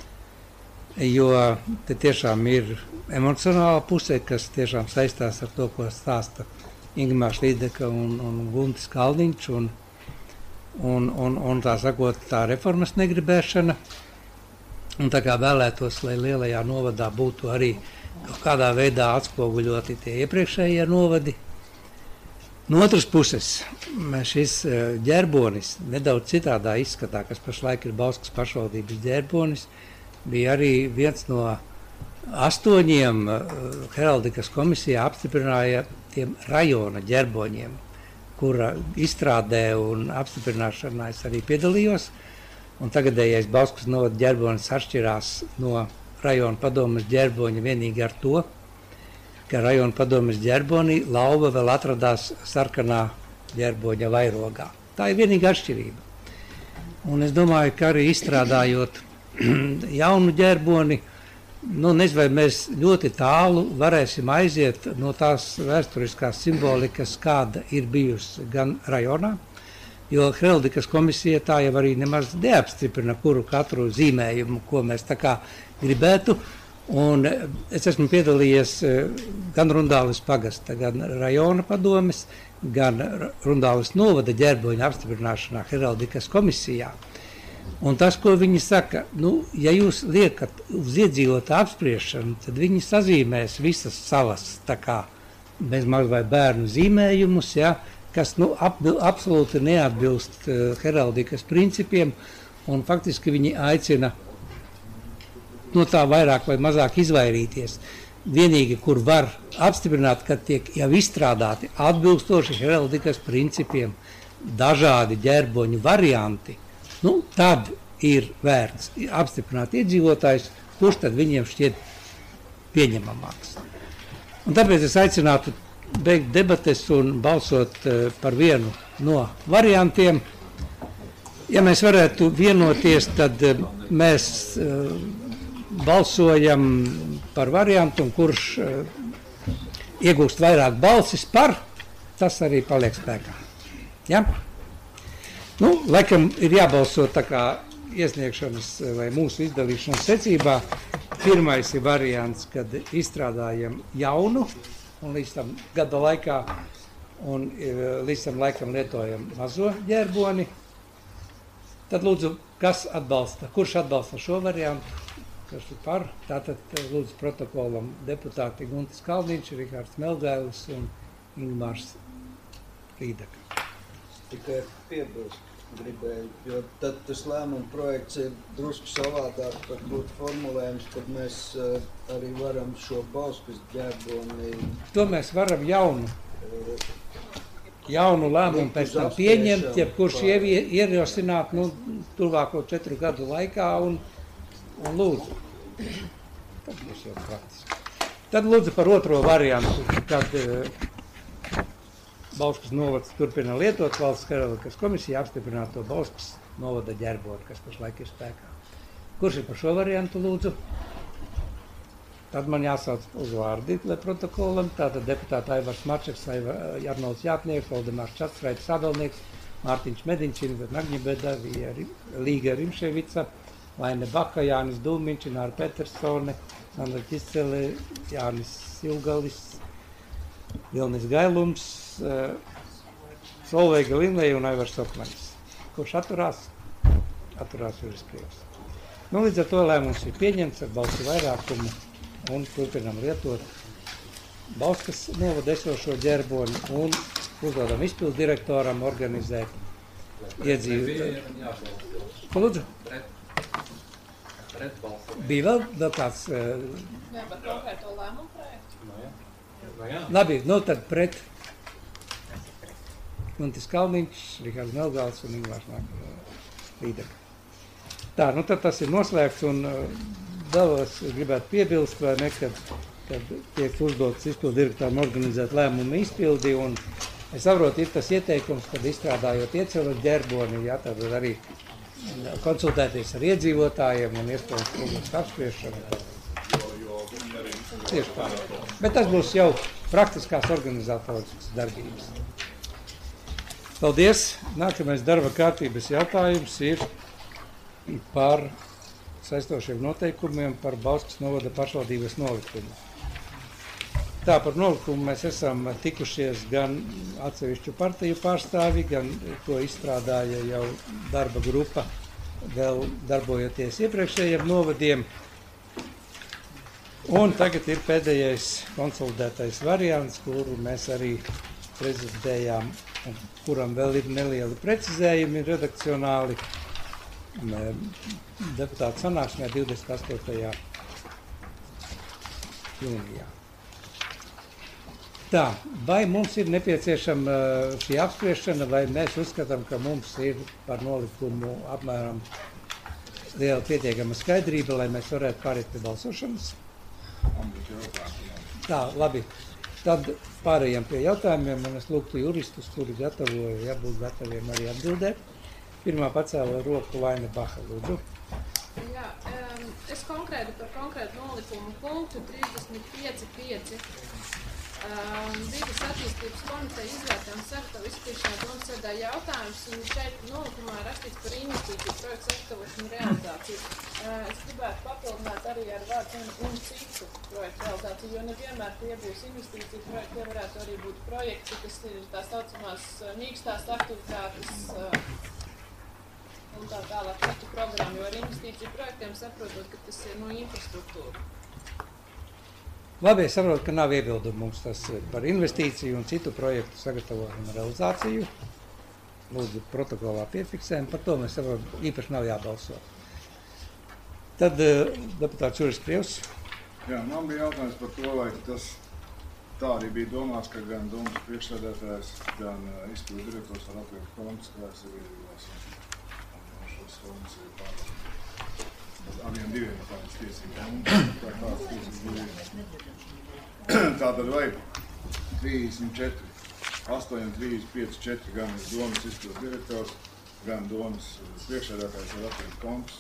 jo te tiešām ir emocionāla puse, kas tiešām saistās ar to, ko stāsta Ingmārs Līdeka un, un Guntis Kalniņš, un, un, un, un tā sakot, tā reformas negribēšana. Un tā kā vēlētos, lai lielajā novadā būtu arī kaut kādā veidā atspoguļoti tie iepriekšējie novadi. No otras puses, šis ģērbonis nedaudz citādā izskatā, kas pašlaik ir Bauskas pašvaldības ģērbonis, bija arī viens no astoņiem heraldikas komisijā apstiprināja tiem rajona ģērboņiem, kura izstrādē un apstiprināšanā es arī piedalījos. Un tagadējais Bauskas novada ģērbonis atšķirās no rajona padomes ģērboņa vienīgi ar to, ka rajona padomes ģerbonī lauva vēl atradās sarkanā ģerboņa vairogā. Tā ir vienīga atšķirība. Un es domāju, ka arī izstrādājot jaunu ģerboni, nu, nezinu, vai mēs ļoti tālu varēsim aiziet no tās vēsturiskās simbolikas, kāda ir bijusi gan rajonā, jo heraldikas komisija tā jau arī nemaz neapstiprina, kuru katru zīmējumu, ko mēs tā kā gribētu. Un es esmu piedalījies gan Rundāles pagasta, gan rajona padomes, gan Rundāles novada ģerboņa apstiprināšanā heraldikas komisijā. Un tas, ko viņi saka, nu, ja jūs liekat uz iedzīvotāju apspriešanu, tad viņi sazīmēs visas savas, tā kā bez maz vai bērnu zīmējumus, ja, kas nu, apbil, absolūti neatbilst uh, heraldikas principiem, un faktiski viņi aicina no tā vairāk vai mazāk izvairīties. Vienīgi, kur var apstiprināt, ka tiek jau izstrādāti atbilstoši heraldikas principiem dažādi ģerboņu varianti, nu, tad ir vērts apstiprināt iedzīvotājus, kurš tad viņiem šķiet pieņemamāks. Un tāpēc es aicinātu beigt debates un balsot uh, par vienu no variantiem. Ja mēs varētu vienoties, tad uh, mēs uh, balsojam par variantu, un kurš uh, iegūst vairāk balsis par, tas arī paliek spēkā. Ja? Nu, laikam ir jābalso tā kā iesniegšanas vai mūsu izdalīšanas secībā. Pirmais ir variants, kad izstrādājam jaunu, un līdz tam gada laikā, un līdz tam laikam lietojam mazo ģerboni. Tad lūdzu, kas atbalsta, kurš atbalsta šo variantu? Kas ir par? Tātad lūdzu protokolam deputāti Guntis Kalniņš, Rikārds Melgailis un Ingmārs Līdeka. Tikai piebilst gribēju, jo tad tas lēmuma projekts ir drusku savādāk, varbūt formulējums, kad mēs uh, arī varam šo Bauskas ģerboni. To mēs varam jaunu, jaunu lēmumu pēc tam pieņemt, ja kurš ierosināt nu, tuvāko četru gadu laikā un Un lūdzu, tad būs jau praktiski. Tad lūdzu par otro variantu, kad uh, Bauskas novads turpina lietot, valsts karalikas komisija apstiprināto Bauskas novada ģerboni, kas pašlaik ir spēkā. Kurš ir par šo variantu, lūdzu? Tad man jāsauc uz vārdi, lai protokolam. Tātad deputāti Aivars Mačeks, Arnolds Jātnieks, Valdemārs Čatsraits, Sadalnieks, Mārtiņš Mediņš, Inga Nagnibeda, Līga Rimševica, Laine Baka, Jānis Dūmiņš, Ināra Petersone, Sandra Ķiscele, Jānis Silgalis, Vilnis Gailums, Solveiga Linleja un Aivars Okmanis. Kurš atturās? Atturās Juris Prievs. Nu, līdz ar to lēmums ir pieņemts ar balsu vairākumu un turpinam lietot Bauskas novada esošo ģerboni un uzdodam izpildu direktoram organizēt iedzīvu. Ko lūdzu? Bija vēl, vēl kāds... Jā, par konkrēto lēmumu projektu. No jā. Labi, nu tad pret Muntis Kalniņš, Rihards Melgals un Ingvārs Līdeka. Tā, nu tad tas ir noslēgts un vēl es gribētu piebilst, vai ne, kad, kad tiek uzdots izpildu direktoram organizēt lēmumu izpildi un es saprotu, ir tas ieteikums, kad izstrādājot ieceļot ģerboni, jā, tad arī konsultēties ar iedzīvotājiem un iespējams publisku apspriešanu. Tieši tā. Bet tas būs jau praktiskās organizatoriskas darbības. Paldies! Nākamais darba kārtības jautājums ir par saistošiem noteikumiem par Bauskas novada pašvaldības nolikumu. Tā, par nolikumu mēs esam tikušies gan atsevišķu partiju pārstāvi, gan to izstrādāja jau darba grupa, vēl darbojoties iepriekšējiem novadiem. Un tagad ir pēdējais konsolidētais variants, kuru mēs arī prezentējām, kuram vēl ir nelieli precizējumi redakcionāli deputātu sanāksmē divdesmit astotajā jūnijā. Tā, vai mums ir nepieciešama šī apspriešana, vai mēs uzskatām, ka mums ir par nolikumu apmēram liela pietiekama skaidrība, lai mēs varētu pāriet pie balsošanas? Tā, labi. Tad pārējām pie jautājumiem, un es lūgtu juristus, kuri gatavoja, jābūt gataviem arī atbildēt. Pirmā pacēla roku Laine Baha, lūdzu. Jā, um, es konkrēti par konkrētu nolikumu punktu trīsdesmit pieci pieci. Um, Vides attīstības komiteja izvērtē un sagatavo izskatīšanā domas sēdā jautājums, un šeit nolikumā rakstīts par investīciju projektu sagatavošanu un realizāciju. Uh, es gribētu papildināt arī ar vārdu un, un citu projektu realizāciju, jo nevienmēr tie būs investīciju projekti, tie varētu arī būt projekti, kas ir tā saucamās mīkstās aktivitātes uh, un tā tālāk citu programmu, jo ar investīciju projektiem saprotot, ka tas ir no infrastruktūra. Labi, es saprotu, ka nav iebildumu mums tas par investīciju un citu projektu sagatavošanu un realizāciju. Lūdzu, protokolā piefiksējam, par to mēs saprotu, īpaši nav jābalso. Tad deputāts Juris Prievs. Jā, man bija jautājums par to, vai tas tā arī bija domāts, ka gan domas priekšsēdētājs, gan izpildu direktors var atliekt kontus, kā es arī lasīju. Šos kontus ir pārāk. Abiem diviem tādas tiesības. Tā kāds tiesības diviem. Tātad vai trīsdesmit četri, astoņi, trīsdesmit pieci, četri gan domas izpildu direktors, gan domas priekšsēdētājs var atliekt kontus.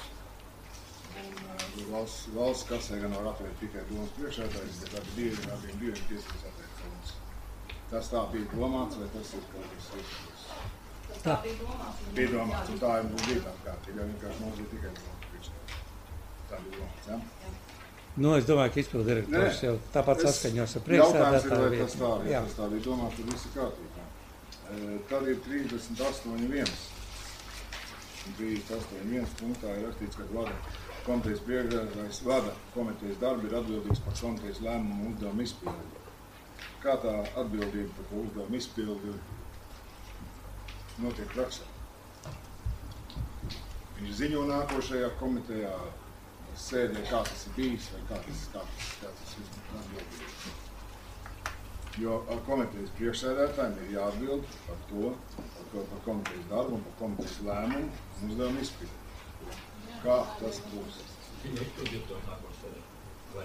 Un valsts, valsts kasē gan var atliekt tikai domas priekšsēdētājs, bet abi diviem, abiem diviem tiesības atliekt kontus. Tas tā bija domāts, vai tas ir kaut kas uzskatās? Tas tā bija domāts. Bija domāts, un tā jums bija tā kārtība, jo vienkārši mums bija tikai domas. Tā bija domāts, ja? Nu, es domāju, ka izpildu direktors jau tāpat saskaņos ar priekšsēdētāju. priekšsēdētāju. Jautājums ir, vai tas tā, ja tas tā bija domāts, tad viss ir kārtībā. Tad ir trīsdesmit astoņi viens. trīsdesmit astoņi viens punktā ir rakstīts, ka vada komitejas priekšsēdētājs vada komitejas darbu, ir atbildīgs par komitejas lēmumu uzdevumu izpildi. Kā tā atbildība par to uzdevumu izpildi notiek praksē? Viņš ziņo nākošajā komitejā, sēdē, kā tas ir bijis, vai kā tas, kā tas, kā tas ir atbildīgs. Jo ar komitejas priekšsēdētājiem ir jāatbild par to, par, to, par komitejas darbu un par komitejas lēmumu un uzdevumu izpildi. Kā tas būs? Viņa izpildīt to nākošajā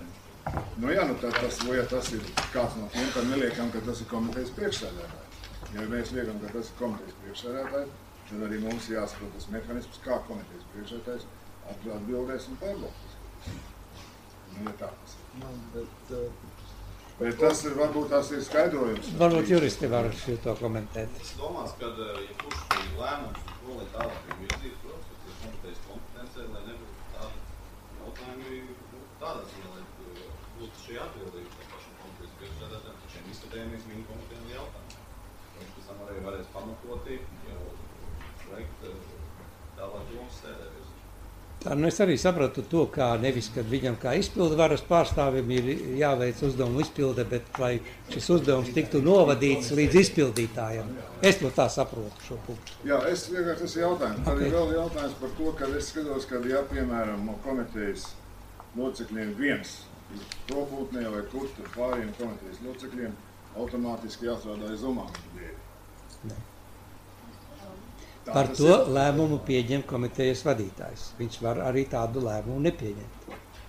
lēmumu. Nu jā, nu tā, tas, ja tas ir kāds no tiem, tad neliekam, ka tas ir komitejas priekšsēdētājs. Ja mēs liekam, ka tas ir komitejas priekšsēdētājs, tad arī mums jāsaprot tas mehānisms, kā komitejas priekšsēdētājs atbildēs un pārbaudīs. Nu, ja tā tas ir. Man, bet, uh, bet tas ir, varbūt tas ir skaidrojums. Varbūt juristi var to komentēt. Es domāju, ka, ja kurš bija lēmums, to, lai tālāk ir virzīt, protams, ka tas komitejas kompetencē, lai nebūtu tādi jautājumi, nu, tādā ziņā, lai būtu šī atbildība par pašam komitejas priekšsēdētājiem, par šiem izskatējumies viņu komitejiem jautājumu. Pēc tam arī varēs pamatoti jau veikt tālāk domas sēdē. Tā, nu es arī sapratu to, kā nevis, kad viņam kā izpildu varas pārstāvim ir jāveic uzdevumu izpilde, bet lai šis uzdevums tiktu novadīts līdz izpildītājiem. Es to tā saprotu šo punktu. Jā, es vienkārši tas jautājums. Tad Okay. ir vēl jautājums par to, ka es skatos, ka, ja, piemēram, no komitejas locekļiem viens ir probūtnē vai kur, tad pāriem komitejas locekļiem automātiski jāstrādā aiz umām dēļ. Ne. Tā Par tas to ir. lēmumu pieņem komitejas vadītājs. Viņš var arī tādu lēmumu nepieņemt.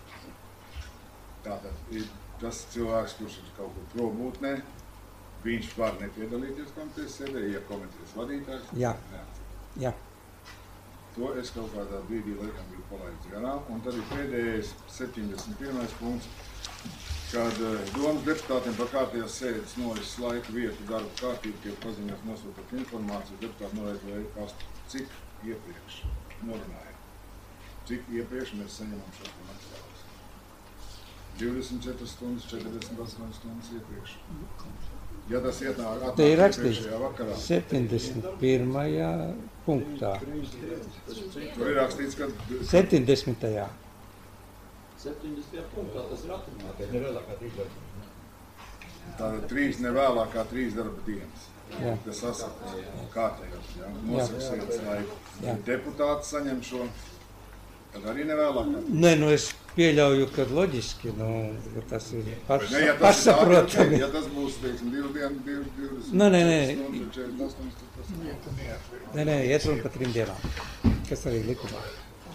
Tātad ir tas cilvēks, kurš ir kaut kur probūtnē, viņš var nepiedalīties komitejas sēdē, ja komitejas vadītājs. Jā. Jā. To es kaut kādā brīdī laikam biju palaidis garām. Un tad ir pēdējais septiņdesmit pirmais punkts, kad domas deputātiem par kārtējās sēdes norises laiku, vietu, darbu kārtību, tiek paziņots nosūtot informāciju, deputāti norēķina vai pastu, cik iepriekš norunājam. Cik iepriekš mēs saņemam šos materiālus. divdesmit četras stundas, četrdesmit astoņas stundas iepriekš. Ja tas ietnāk Te ir atnāk rakstīts iepriekšējā vakarā. septiņdesmit pirmajā punktā. Tur ir rakstīts, ka septiņdesmitajā septiņdesmitajā punktā tas ir atrunāts. Tas nevēlāk kā trīs darba. tātad trīs nevēlāk kā trīs darba dienas. Jā. Tas sasaka kārtējos, ja? Nosaka Jā. sēdes laiku. Jā. Deputāti saņem šo, tad arī nevēlāk. Nē, nu es pieļauju, ka loģiski, nu, ka tas ir paš, Ne, ja tas ir tā, pašsaprotami. ja tas būs, teiksim, divu dienu, divu, divdesmit Nē, nē, nē. stundas, četrdesmit astoņas, tad tas ir. Nē, nē, iet runa par trim dienām, kas arī likumā.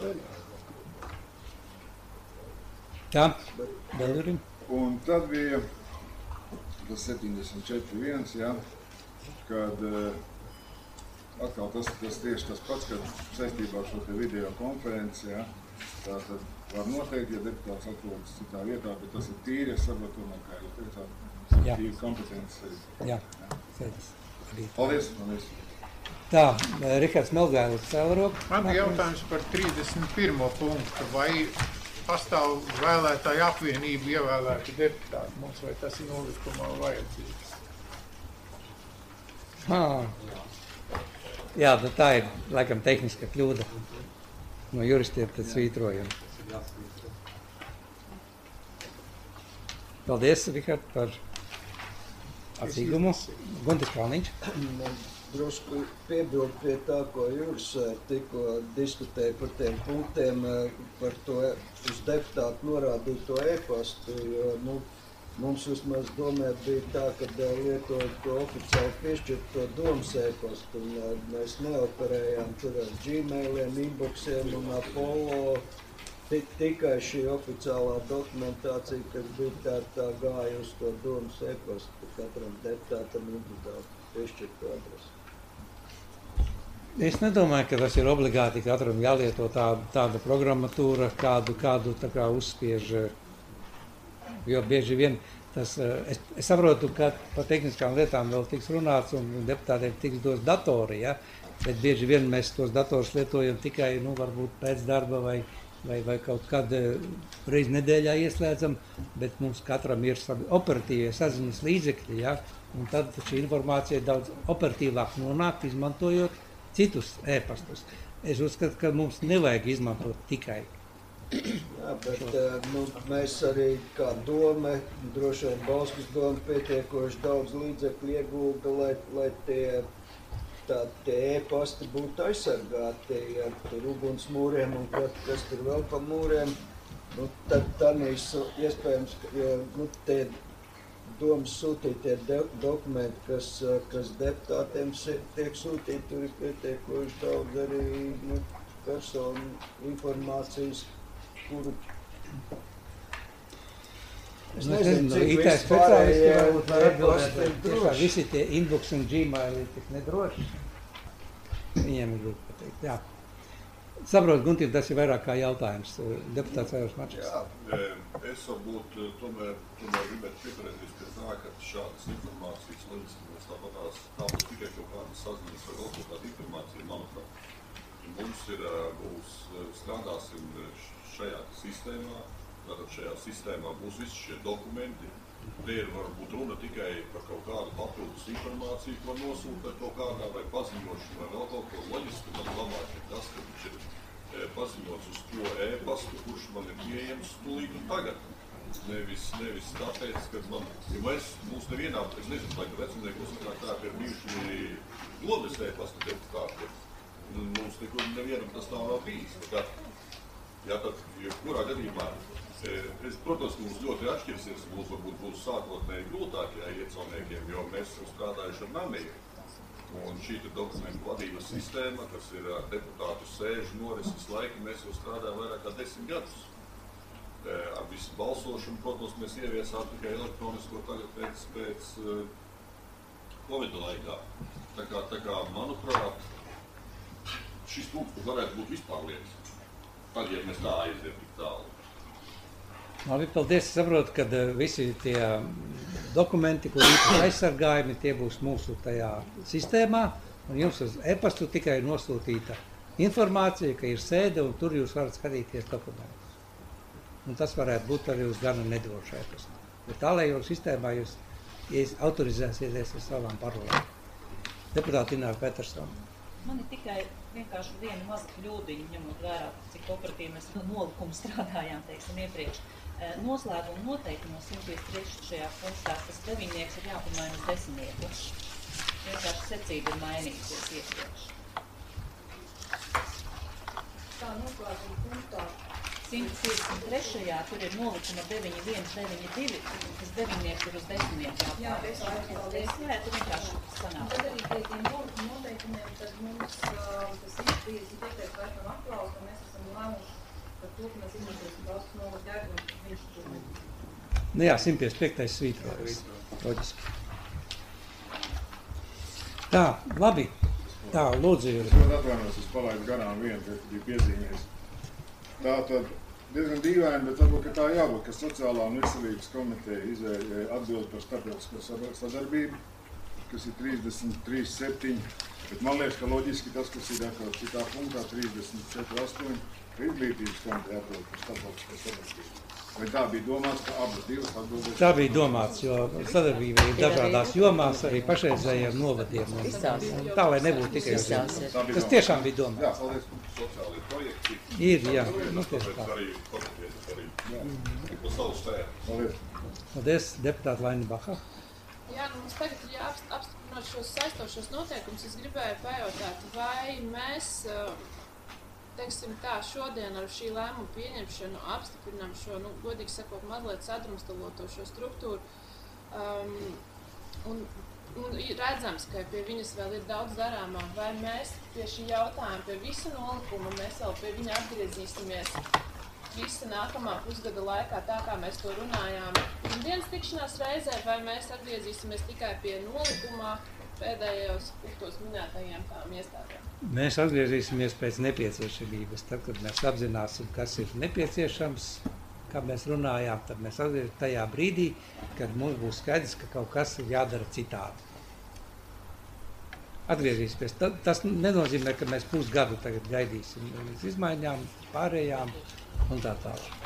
Tā, vēl ir. Un tad bija tas septiņdesmit četri viens, ja, kad uh, atkal tas, tas tieši tas pats, kad saistībā ar šo te video konferenci, ja, tā tad var noteikt, ja deputāts atrodas citā vietā, bet tas ir tīri, es saprotu, tomēr, kā jūs teicāt, Jā. tīri kompetences. Jā, sēdes. Paldies, paldies. Tā, Rihards Melgailis cēla roku. Man bija jautājums par trīsdesmit pirmo punktu. Vai pastāv vēlētāju apvienību ievēlēti deputāti mums, vai tas ir nolikumā vajadzīgs? Ah. Jā, nu tā ir laikam tehniska kļūda. No juristiem tad svītrojam. Paldies, Rihard, par atsīgumu. Guntis Kalniņš. Man drusku piebildu pie tā, ko Juris tikko diskutēja par tiem punktiem, par to uz deputātu norādīto e-pastu, jo, nu, mums vismaz domē bija tā, ka lietojot to oficiāli piešķirto domas e-pastu, un mēs neoperējām tur ar Gmailiem, inboxiem un Apollo, tikai šī oficiālā dokumentācija, kas bija tā, tā gāja uz to domas e-pastu, katram deputātam individuāli piešķirto adresi. Es nedomāju, ka tas ir obligāti katram jālieto tāda, tāda programmatūra, kādu, kādu tā kā uzspiež, jo bieži vien tas, es, es saprotu, ka par tehniskām lietām vēl tiks runāts un deputātiem tiks dos datori, ja? Bet bieži vien mēs tos datorus lietojam tikai, nu, varbūt pēc darba vai, vai, vai kaut kad reiz nedēļā ieslēdzam, bet mums katram ir savi operatīvie saziņas līdzekļi, ja? Un tad šī informācija daudz operatīvāk nonāk, izmantojot citus e-pastus. Es uzskatu, ka mums nevajag izmantot tikai. Jā, bet nu, mēs arī kā doma, droši vien Bauskas doma pietiekoši daudz līdzekļu iegulda, lai, lai tie, tā, tie e-pasti būtu aizsargāti ar tur ugunsmūriem un kas, kas tur vēl pa mūriem. Nu, tad tanīs iespējams, jo nu, tie domas sūtītie dokumenti, kas, kas deputātiem tiek sūtīti, tur ir pietiekoši daudz arī nu, personu informācijas, kuru Es nezinu, no I T speciālisti varbūt var atbildēt, vai tiešām visi tie inbox un Gmail ir tik nedroši. Viņiem ir grūti pateikt, jā. Saprot, Guntīm, tas ir vairāk kā jautājums. Deputāts Aivars Mačeks. Jā, es varbūt tomēr, tomēr gribētu pieturēties pie tā, ka šādas informācijas loģiski tāpat tās tā būs tikai kaut kādas saziņas vai vēl kaut kāda informācija, manuprāt. Mums ir, būs, strādāsim šajā sistēmā, tātad šajā sistēmā būs visi šie dokumenti. Te ir varbūt runa tikai par kaut kādu papildus informāciju, ko nosūta kaut kādā vai paziņošanu vai vēl kaut ko loģiski. Man labāk ir tas, ka viņš ir paziņots uz to e-pastu, kurš man ir pieejams tūlīt un tagad. Nevis, nevis tāpēc, ka man, ja mēs, mūs nevienā, es nezinu, vai vecumniekos tā ir bijuši dodas e-pasta deputāti, mums nekur nevienam tas nav nav bijis. Tā, jā, tad, ja kurā gadījumā, es, protams, ka mums ļoti atšķirsies, mums varbūt būs sākotnēji grūtākie iecauniekiem, jo mēs esam strādājuši ar namiju. Un šī dokumentu vadības sistēma, kas ir deputātu sēžu norises laika, mēs jau strādājam vairāk kā desmit gadus. Ar visu balsošanu, protams, mēs ieviesām tikai elektronisko tagad pēc, pēc Covid laikā. Tā kā, tā kā, manuprāt, šis punkts varētu būt vispār lietas. Tad, ja mēs tā aizvien tik tālu. Labi, paldies. Es saprotu, ka visi tie dokumenti, kur īpaši aizsargājumi, tie būs mūsu tajā sistēmā, un jums uz e-pastu tikai nosūtīta informācija, ka ir sēde, un tur jūs varat skatīties dokumentus. Un tas varētu būt arī uz gana nedrošu e-pastu. Bet tālējo sistēmā jūs autorizēsieties ar savām parolēm. Deputāti Ināra Petersona. Man ir tikai vienkārši viena maza kļūdiņa, ņemot vērā, cik operatīvi mēs nolikumu strādājām, teiksim, iepriekš. Noslēguma noteikumos simt piecdesmit trīs šajā punktā, tas deviņnieks ir jāpamaina uz desmitnieku. Vienkārši secība ir mainījusies iepriekš. Tā noslēguma punktā simt piecdesmit trīs tur ir nolikuma deviņi viens deviņi divi, tas deviņnieks ir uz desmitnieku jāpamaina. Jā, es paldies. Jā, tu vienkārši sanāk. Tad arī pie tiem nolikuma noteikumiem, tad mums tas ir bijis iepriekš laikam atklāts, ka mēs esam lēmuši par to, ka mēs izmantosim valsts novada ģērbu, viņš to nebūs. Nu jā, simt piecdesmit piektais svītrojas. Loģiski. Tā, labi. Tā, lūdzu, Jūri. Es atvainojos, es palaidu garām vienu, kas bija piezīmējis. Tā tad diezgan dīvaini, bet varbūt, ka tā jābūt, ka Sociālā un veselības komiteja izvēja atbild par starptautisko sadarbību, kas ir trīsdesmit trīs septiņi, bet man liekas, ka loģiski tas, kas ir atkal citā punktā, trīsdesmit četri astoņi, izglītības komiteja atbild par starptautisko sadarbību. Vai tā bija domāts, ka abas divas atbildēs? Tā bija domāts, jo sadarbība ir dažādās jomās, arī pašreizējiem novadiem. Tā, lai nebūtu tikai uz jums. Tas tiešām bija domāts. Jā, paldies, sociālie projekti. Ir, jā. Nu, tieši tā. Arī komitejas arī. Pa savu sfēru. Paldies. Paldies, deputāta Laina Baha. Jā, nu mums tagad ir jāapstiprināt šos saistošos noteikumus. Es gribēju pajautāt, vai mēs, teiksim tā, šodien ar šī lēmuma pieņemšanu apstiprinām šo, nu, godīgi sakot, mazliet sadrumstaloto šo struktūru. Um, un, un redzams, ka pie viņas vēl ir daudz darāmā. Vai mēs pie šī jautājuma, pie visa nolikuma, mēs vēl pie viņa atgriezīsimies visa nākamā pusgada laikā, tā kā mēs to runājām pirmdienas tikšanās reizē, vai mēs atgriezīsimies tikai pie nolikumā pēdējos punktos minētajiem tām iestādēm? Mēs atgriezīsimies pēc nepieciešamības. Tad, kad mēs apzināsim, kas ir nepieciešams, kā mēs runājām, tad mēs atgriezīsimies tajā brīdī, kad mums būs skaidrs, ka kaut kas ir jādara citādi. Atgriezīsimies. Tas nenozīmē, ka mēs pusgadu tagad gaidīsim līdz izmaiņām, pārējām un tā tālāk.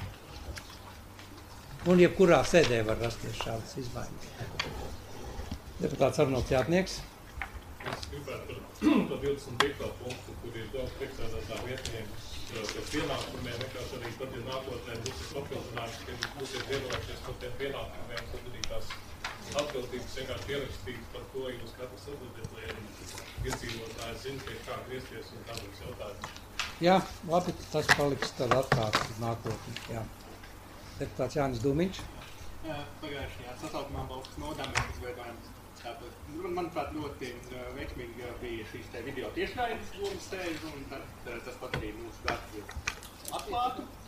Un jebkurā sēdē var rasties šādas izmaiņas. Deputāts Arnolds Jātnieks. Es gribētu par divdesmit piekto punktu, kur ir daudz priekšsēdētāju vietniekus par pienākumiem, vienkārši arī tad, ja nākotnē būs papildinājums, ka būsiet vienojušies par tiem pienākumiem, tad arī tās atbildības vienkārši ierakstītas par ko jūs katrs atbildiet, lai arī iedzīvotāji zina, pie kā griezties un kādus jautājumus. Jā, labi, tas paliks tad atkārts uz nākotni. Jā. Deputāts Jānis Dūmiņš. Jā, pagājušajā sasaukumā Balskas nodā mēs izveidojam tātad, manuprāt, ļoti veiksmīgi bija šīs te video tiešraides domas sēžu, un tad tas pat arī mūsu darbs ir atklātu.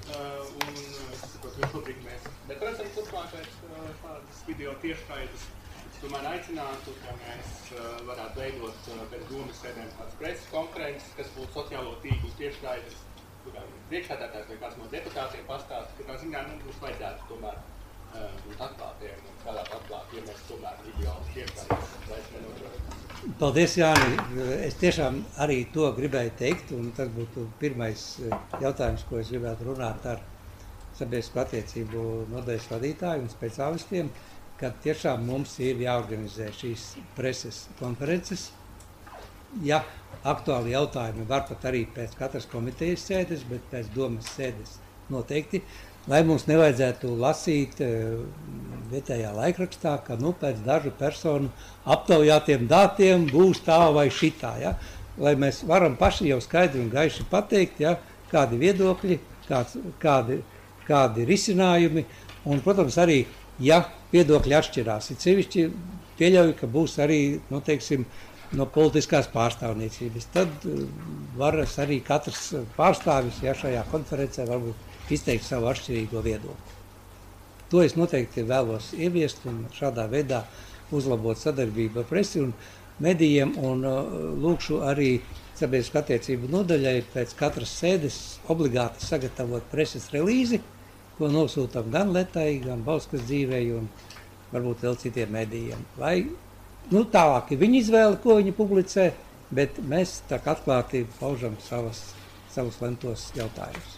un es saprotu, ka šobrīd mēs neprasam turpmākais šādas video tiešraides. Es tomēr aicinātu, ka mēs varētu veidot pēc domas sēdēm kādas preses konferences, kas būtu sociālo tīklu tiešraides, kurām priekšsēdētājs vai kāds no deputātiem pastāsta, ka tā ziņā mums vajadzētu tomēr būt atklātiem un strādāt atklāti, ja mēs tomēr video tiešraides vairs nenodarām. Paldies, Jāni. Es tiešām arī to gribēju teikt, un tas būtu pirmais jautājums, ko es gribētu runāt ar sabiedrisko attiecību nodaļas vadītāju un speciālistiem, ka tiešām mums ir jāorganizē šīs preses konferences. Ja aktuāli jautājumi var pat arī pēc katras komitejas sēdes, bet pēc domas sēdes noteikti, lai mums nevajadzētu lasīt vietējā laikrakstā, ka nu, pēc dažu personu aptaujātiem datiem būs tā vai šitā. Ja? Lai mēs varam paši jau skaidri un gaiši pateikt, ja? Kādi viedokļi, kāds, kādi, kādi risinājumi. Un, protams, arī, ja viedokļi atšķirās, ir sevišķi pieļauju, ka būs arī, nu, teiksim, no politiskās pārstāvniecības. Tad var arī katrs pārstāvis, ja šajā konferencē varbūt izteikt savu atšķirīgo viedokli. To es noteikti vēlos ieviest un šādā veidā uzlabot sadarbību ar presi un medijiem un uh, lūkšu arī sabiedrisko attiecību nodaļai pēc katras sēdes obligāti sagatavot preses relīzi, ko nosūtam gan Letai, gan Bauskas dzīvei un varbūt vēl citiem medijiem. Lai, nu, tālāk ir viņa izvēle, ko viņa publicē, bet mēs tā kā atklāti paužam savas, savus lemtos jautājumus.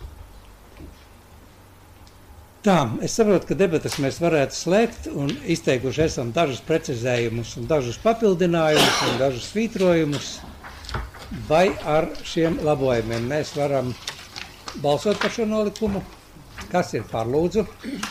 Tā, es saprotu, ka debatas mēs varētu slēgt un izteikuši esam dažus precizējumus un dažus papildinājumus un dažus svītrojumus. Vai ar šiem labojumiem mēs varam balsot par šo nolikumu? Kas ir par, lūdzu?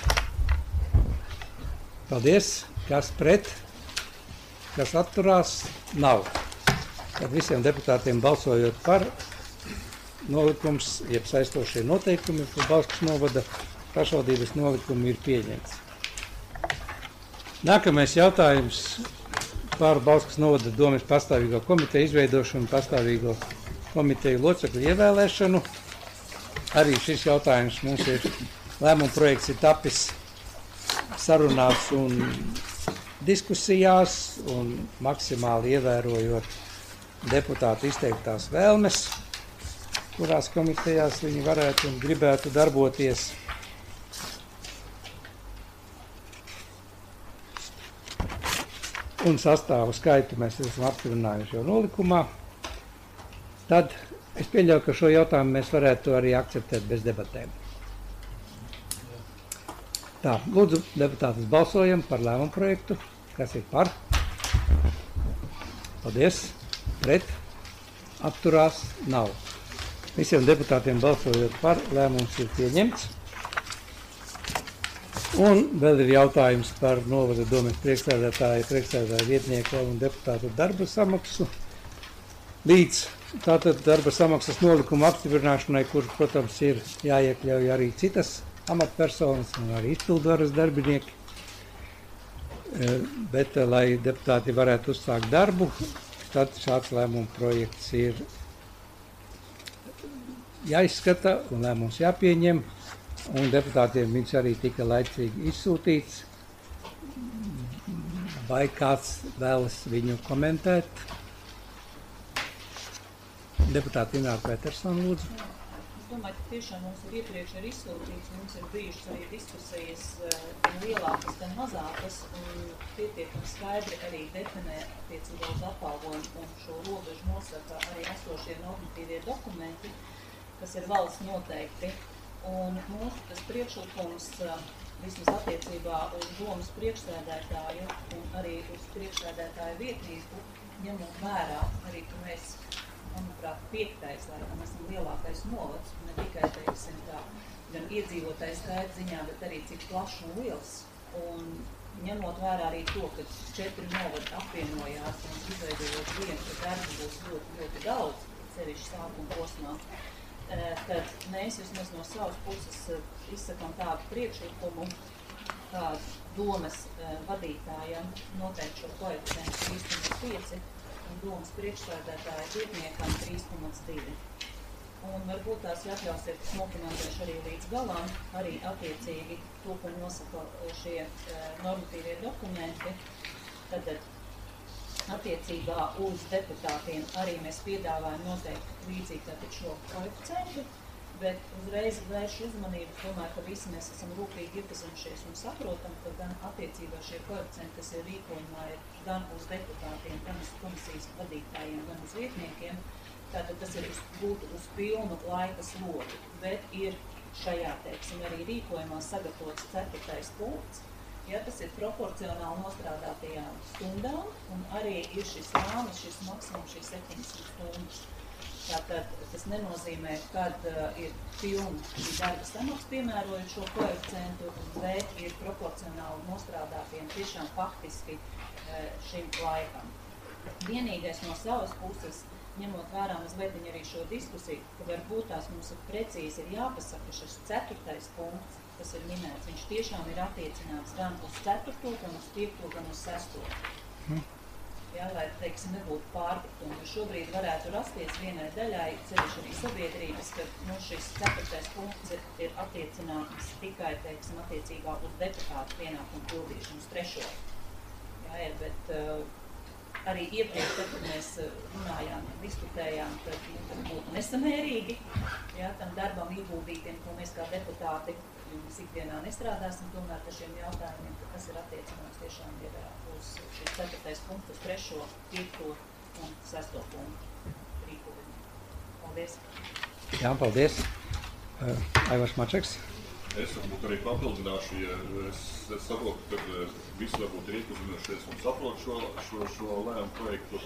Paldies. Kas pret? Kas atturās? Nav. Tad visiem deputātiem balsojot par nolikums, jeb saistošie noteikumi par Bauskas novada pašvaldības nolikumu ir pieņemts. Nākamais jautājums par Bauskas novada domes pastāvīgo komiteju izveidošanu, pastāvīgo komiteju locekļu ievēlēšanu. Arī šis jautājums mums ir lēmuma projekts ir tapis sarunās un diskusijās un maksimāli ievērojot deputātu izteiktās vēlmes, kurās komitejās viņi varētu un gribētu darboties. Un sastāvu skaitu mēs esam apstiprinājuši jau nolikumā, tad es pieļauju, ka šo jautājumu mēs varētu arī akceptēt bez debatēm. Tā, lūdzu, deputātus balsojam par lēmumu projektu. Kas ir par? Paldies. Pret? Atturās? Nav. Visiem deputātiem balsojot par, lēmums ir pieņemts. Un vēl ir jautājums par novada domes priekšsēdētāja, priekšsēdētāja vietnieka un deputātu darba samaksu. Līdz tātad darba samaksas nolikuma apstiprināšanai, kur, protams, ir jāiekļauj arī citas amatpersonas un arī izpildvaras darbinieki. Bet, lai deputāti varētu uzsākt darbu, tad šāds lēmuma projekts ir jāizskata un lēmums jāpieņem. Un deputātiem viņš arī tika laicīgi izsūtīts. Vai kāds vēlas viņu komentēt? Deputāti Ināra Petersona, lūdzu. Es domāju, ka tiešām mums ir iepriekš arī izsūtīts, mums ir bijušas arī diskusijas gan lielākas, gan mazākas, un pietiekami skaidri arī definē attiecībā uz atalgojumu un šo robežu nosaka arī esošie normatīvie dokumenti, kas ir valsts noteikti. Un mūsu tas priekšlikums vismaz attiecībā uz domas priekšsēdētāju un arī uz priekšsēdētāju vietnieku, ņemot vērā arī, ka mēs, manuprāt, piektais, laikam esam lielākais novads, ne tikai, teiksim, tā, gan iedzīvotājs skaita ziņā, bet arī cik plašs un liels. Un ņemot vērā arī to, ka četri novadi apvienojās un izveidojot vienu, ka darbu būs ļoti, ļoti daudz, sevišķi sākuma posmā. Tad mēs vismaz no savas puses izsakām tādu priekšlikumu, kā domas vadītājam noteikt šo koeficientu trīs komats pieci un domas priekšsēdētāja vietniekam trīs komats divi. Un varbūt tās atļausiet, es nokomentēšu arī līdz galam, arī attiecīgi to, ko nosaka šie normatīvie dokumenti. Tad attiecībā uz deputātiem arī mēs piedāvājam noteikti līdzīgi tātad šo koeficientu, bet uzreiz vēršu uzmanību, domāju, ka visi mēs esam rūpīgi iepazinušies un saprotam, ka gan attiecībā šie koeficienti, kas ir rīkojumā, ir gan uz deputātiem, gan uz komisijas vadītājiem, gan uz vietniekiem. Tātad tas ir uz, būtu uz pilnu laika slogu, bet ir šajā, teiksim, arī rīkojumā sagatavots ceturtais punkts. Ja, tas ir proporcionāli nostrādātajām stundām, un arī ir šis rāmis, šis maksimums, šīs septiņdesmit stundas. Tātad tas nenozīmē, kad uh, ir pilna šī darba samaks piemērojot šo koeficientu, bet ir proporcionāli nostrādātiem tiešām faktiski uh, šim laikam. Vienīgais no savas puses, ņemot vērā mazliet arī šo diskusiju, ka varbūt tās mums precīzi ir jāpasaka, ka šis ceturtais punkts, kas ir minēts, viņš tiešām ir attiecināts gan uz ceturto, gan uz piekto, gan uz sesto. Hmm. Jā, lai, teiksim, nebūtu pārpratumi, jo šobrīd varētu rasties vienai daļai, ceļš arī sabiedrības, ka nu, šis ceturtais punkts ir, ir attiecināts tikai, teiksim, attiecībā uz deputātu pienākumu pildīšanu uz trešo. Jā, ja, bet uh, arī iepriekš, tad, kad mēs runājām, diskutējām, tad nu, būtu nesamērīgi, jā, tam darbam ieguldītiem, ko mēs kā deputāti mēs ikdienā nestrādāsim, tomēr par šiem jautājumiem, ka tas ir attiecināts tiešām ir uz šis ceturtais punkts, uz trešo, piekto un sesto punktu rīkojumu. Paldies! Jā, paldies! Uh, Aivars Mačeks. Es varbūt arī papildināšu, ja es, es saprotu, ka visi varbūt ir iepazinušies un saprot šo, šo, šo lēmumu projektu.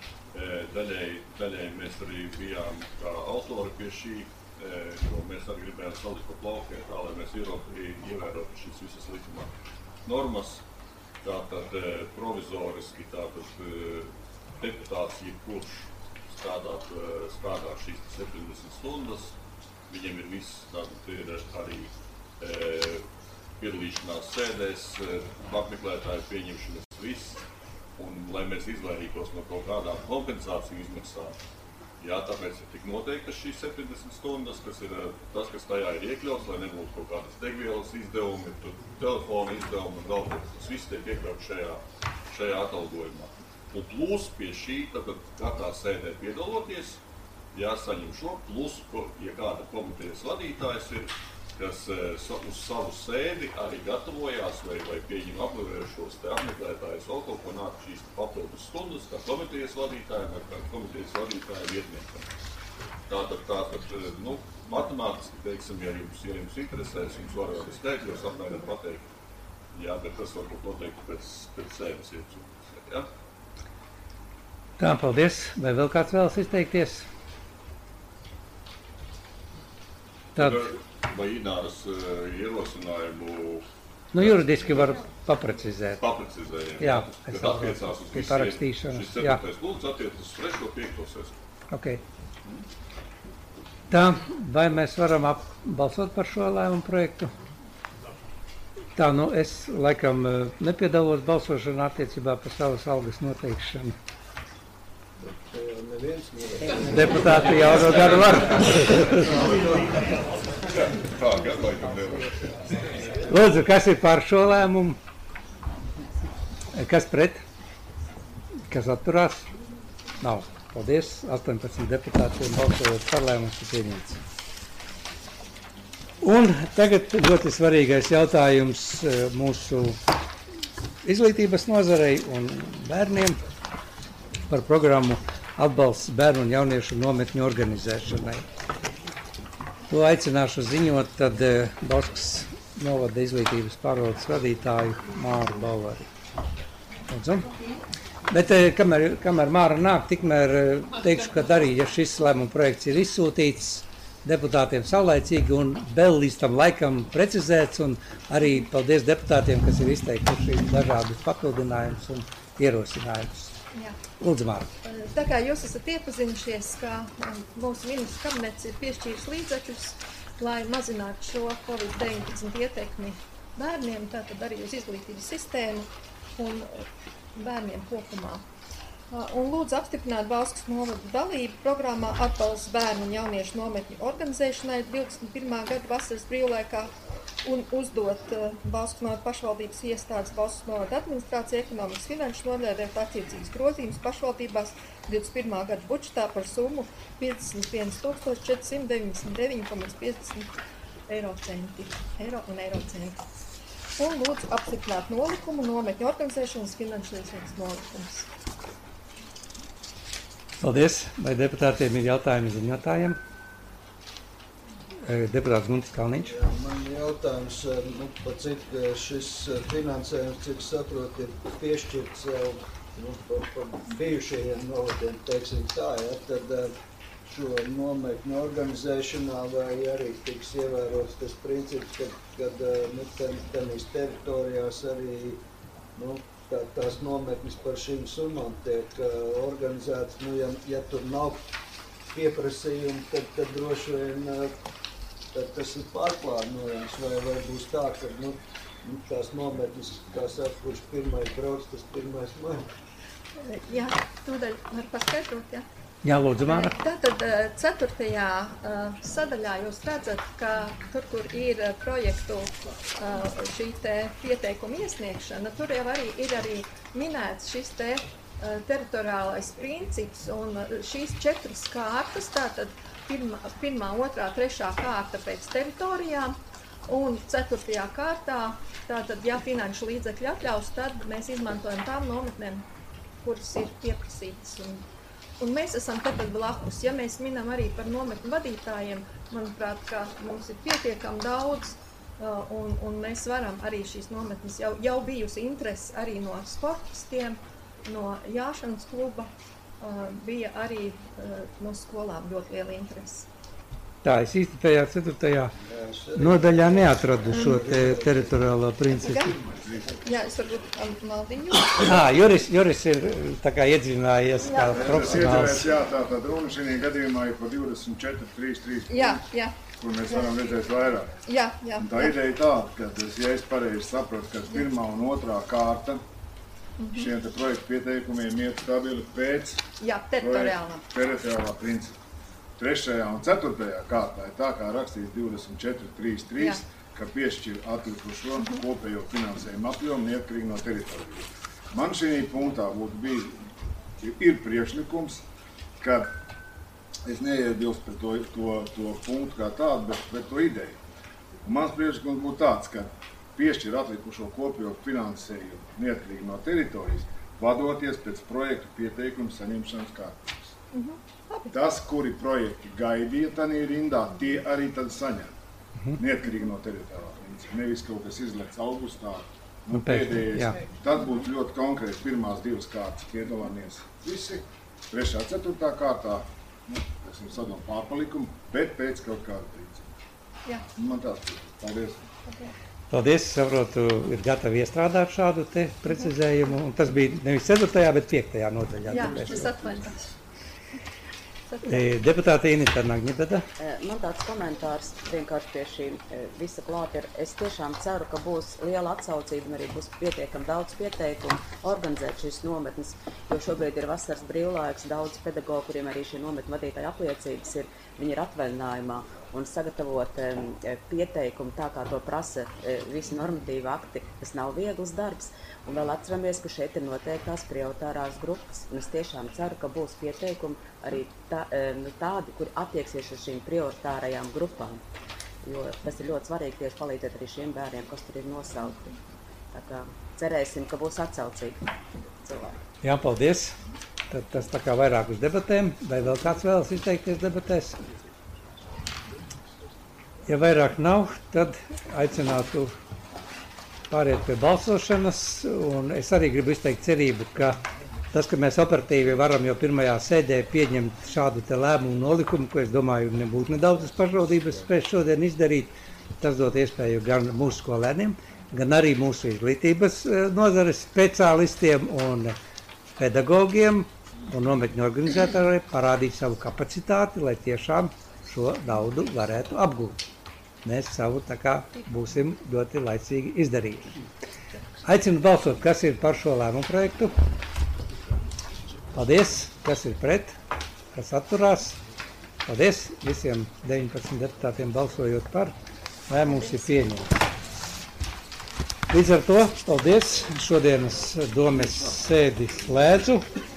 Daļai, daļai mēs arī bijām kā autori pie šī, jo mēs arī gribējām salikt pa plaukiem, tā, lai mēs ievērotu šīs visas likuma normas. Tātad provizoriski, tātad deputāts, jebkurš strādāt, strādāt šīs septiņdesmit stundas, viņiem ir viss, tātad ir arī e, piedalīšanās sēdēs, apmeklētāju pieņemšanas viss, un lai mēs izvairītos no kaut kādām kompensāciju izmaksām. Jā, tāpēc ir tik noteiktas šīs septiņdesmit stundas, kas ir tas, kas tajā ir iekļauts, lai nebūtu kaut kādas degvielas izdevumi, telefona izdevumi un vēl kaut kas. Tas viss tiek iekļauts šajā, šajā atalgojumā. Un plus pie šī, tad katrā sēdē piedaloties, jāsaņem šo, plus, ja kāda komitejas vadītājs ir, kas uz savu sēdi arī gatavojās vai, vai pieņem apmeklējušos te apmeklētājus vēl kaut ko nāk šīs papildus stundas, kā komitejas vadītājiem vai kā komitejas vadītāja vietniekam. Tātad, tātad, nu, matemātiski, teiksim, ja jums, ja jums interesēs, jums var arī skaitļos apmēram pateikt, jā, bet tas varbūt noteikti pēc, pēc sēdes iecūtas, jā? Tā, paldies. Vai vēl kāds vēlas izteikties? Tad... Vai Ināras uh, ierosinājumu... Nu, juridiski var paprecizēt. Paprecizējam. Jā, es attiecās uz visiem. Parakstīšanas. Šis ceturtais punkts attiecas uz trešo, piekto, sesto. Ok. Tā, vai mēs varam balsot par šo lēmumu projektu? Tā, nu, es laikam nepiedalos balsošanu attiecībā par savas algas noteikšanu. Deputāti jau no gadu var. Lūdzu, kas ir par šo lēmumu? Kas pret? Kas atturās? Nav. Paldies. astoņpadsmit deputātiem balsojot par lēmumu pieņemts. Un tagad ļoti svarīgais jautājums mūsu izglītības nozarei un bērniem par programmu atbalsts bērnu un jauniešu nometņu organizēšanai. To aicināšu ziņot tad Bauskas novada izglītības pārvaldes vadītāju Māru Bauvari. Lūdzu. Bet kamēr, kamēr Māra nāk, tikmēr teikšu, ka arī, ja šis lēmuma projekts ir izsūtīts deputātiem saulaicīgi un vēl līdz tam laikam precizēts, un arī paldies deputātiem, kas ir izteikuši dažādus papildinājumus un ierosinājumus. Jā. Lūdzu, Māra. Tā kā jūs esat iepazinušies, ka mūsu ministrs kabinets ir piešķīris līdzekļus, lai mazinātu šo covid deviņpadsmit ietekmi bērniem, tātad arī uz izglītības sistēmu un bērniem kopumā. Un lūdzu apstiprināt Bauskas novada dalību programmā atbalsts bērnu un jauniešu nometņu organizēšanai divdesmit pirmā gada vasaras brīvlaikā un uzdot Bauskas novada pašvaldības iestādes Bauskas novada administrācija ekonomikas finanšu nodaļai veikt attiecīgas grozījumus pašvaldībās divdesmit pirmā gada budžetā par summu piecdesmit viens tūkstoši četri simti deviņdesmit deviņi komats piecdesmit eiro centi. Eiro un eiro centi. Un lūdzu apstiprināt nolikumu nometņu organizēšanas finanšu līdzekļu nolikums. Paldies. Vai deputātiem ir jautājumi ziņotājiem? Deputāts Guntis Kalniņš. Jā, man jautājums, nu, par cik šis finansējums, cik saprot, ir piešķirts jau nu, par, par bijušajiem novadiem, teiksim tā, ja, tad šo nometņu organizēšanā vai arī tiks ievērots tas princips, kad, kad nu, tenīs teritorijās arī, nu, Tā, tās nometnes par šīm summām tiek uh, organizētas. Nu, ja, ja tur nav pieprasījumi, tad, tad droši vien uh, tad tas ir pārplānojams. Vai, vai būs tā, ka nu, tās nometnes, kā saka, kurš pirmais brauc, tas pirmais maļ. Jā, tūdaļ var paskaidrot, jā. Jā, lūdzu, Māra. Tātad ceturtajā sadaļā jūs redzat, ka tur, kur ir projektu šī te pieteikuma iesniegšana, tur jau arī ir arī minēts šis te teritoriālais princips un šīs četras kārtas, tātad pirmā, pirmā otrā, trešā kārta pēc teritorijām un ceturtajā kārtā, tātad, ja finanšu līdzekļi atļaus, tad mēs izmantojam tām nometnēm, kuras ir pieprasītas. Un, Un mēs esam tātad blakus. Ja mēs minam arī par nometņu vadītājiem, manuprāt, ka mums ir pietiekami daudz, un, un mēs varam arī šīs nometnes, jau, jau bijusi interese arī no sportistiem, no jāšanas kluba, bija arī no skolām ļoti liela interese. Tā, es īsti tajā ceturtajā nodaļā neatradu šo te teritoriālo principu. Jā, es varbūt maldiņu. Ā, Juris, Juris ir tā kā iedzinājies kā profesionāls. Jā, tā tad runa šī gadījumā ir par divdesmit četri trīs trīs, jā, jā. kur mēs varam redzēt vairāk. Jā, jā. Un tā ideja tāda, ka, ja es pareizi saprotu, ka pirmā un otrā kārta šiem te projektu pieteikumiem iet stabili pēc jā, teritoriālā. teritoriālā principa. Trešajā un ceturtajā kārtā ir tā, kā rakstīts divdesmit četri trīs trīs, ka piešķir atlikušo uh -huh. kopējo finansējumu apjomu neatkarīgi no teritorijas. Man šī punktā būtu bijis, ir priekšlikums, ka es neiebilstu par to, to, to punktu kā tādu, bet par to ideju. Un mans priekšlikums būtu tāds, ka piešķir atlikušo kopējo finansējumu neatkarīgi no teritorijas, vadoties pēc projektu pieteikumu saņemšanas kārtības. Uh -huh. Tas, kuri projekti gaidīja tanī rindā, tie arī tad saņem. Uh-huh. Neatkarīgi no teritoriālā principa. Nevis kaut kas izlēts augustā. Nu, pēdējais. Tad būtu ļoti konkrēti pirmās divas kārtas piedalāmies visi. Trešā, ceturtā kārtā, nu, esam sadom pārpalikumu, bet pēc kaut kāda principa. Jā. Man tāds ir. Paldies. Okay. Paldies, saprotu, ir gatavi iestrādāt šādu te precizējumu. Un tas bija nevis ceturtajā, bet piektajā nodaļā. Jā, es atvainojos. Deputāte Inita Nagņidada. Man tāds komentārs vienkārši pie šī visa klāt ir. Es tiešām ceru, ka būs liela atsaucība un arī būs pietiekami daudz pieteikumu organizēt šīs nometnes, jo šobrīd ir vasaras brīvlaiks, daudz pedagogu, kuriem arī šī nometņu vadītāja apliecības ir, viņi ir atvaļinājumā un sagatavot um, pieteikumu tā, kā to prasa uh, visi normatīvi akti, tas nav viegls darbs. Un vēl atceramies, ka šeit ir noteiktās prioritārās grupas. Un es tiešām ceru, ka būs pieteikumi arī tā, tādi, kuri attieksies uz šīm prioritārajām grupām. Jo tas ir ļoti svarīgi tieši palīdzēt arī šiem bērniem, kas tur ir nosaukti. Tā kā cerēsim, ka būs atsaucīgi cilvēki. Jā, paldies. Tad tas tā kā vairāk uz debatēm. Vai vēl kāds vēlas izteikties debatēs? Ja vairāk nav, tad aicinātu pāriet pie balsošanas, un es arī gribu izteikt cerību, ka tas, ka mēs operatīvi varam jau pirmajā sēdē pieņemt šādu te lēmumu nolikumu, ko es domāju, nebūtu nedaudz pašvaldības spēs šodien izdarīt, tas dot iespēju gan mūsu skolēniem, gan arī mūsu izglītības nozares speciālistiem un pedagogiem un nometņu organizētājiem parādīt savu kapacitāti, lai tiešām šo naudu varētu apgūt. Mēs savu tā kā būsim ļoti laicīgi izdarījuši. Aicinu balsot, kas ir par šo lēmumu projektu. Paldies, kas ir pret, kas atturās. Paldies visiem deviņpadsmit deputātiem balsojot par. Lēmums ir pieņemts. Līdz ar to, paldies, šodienas domes sēdi slēdzu.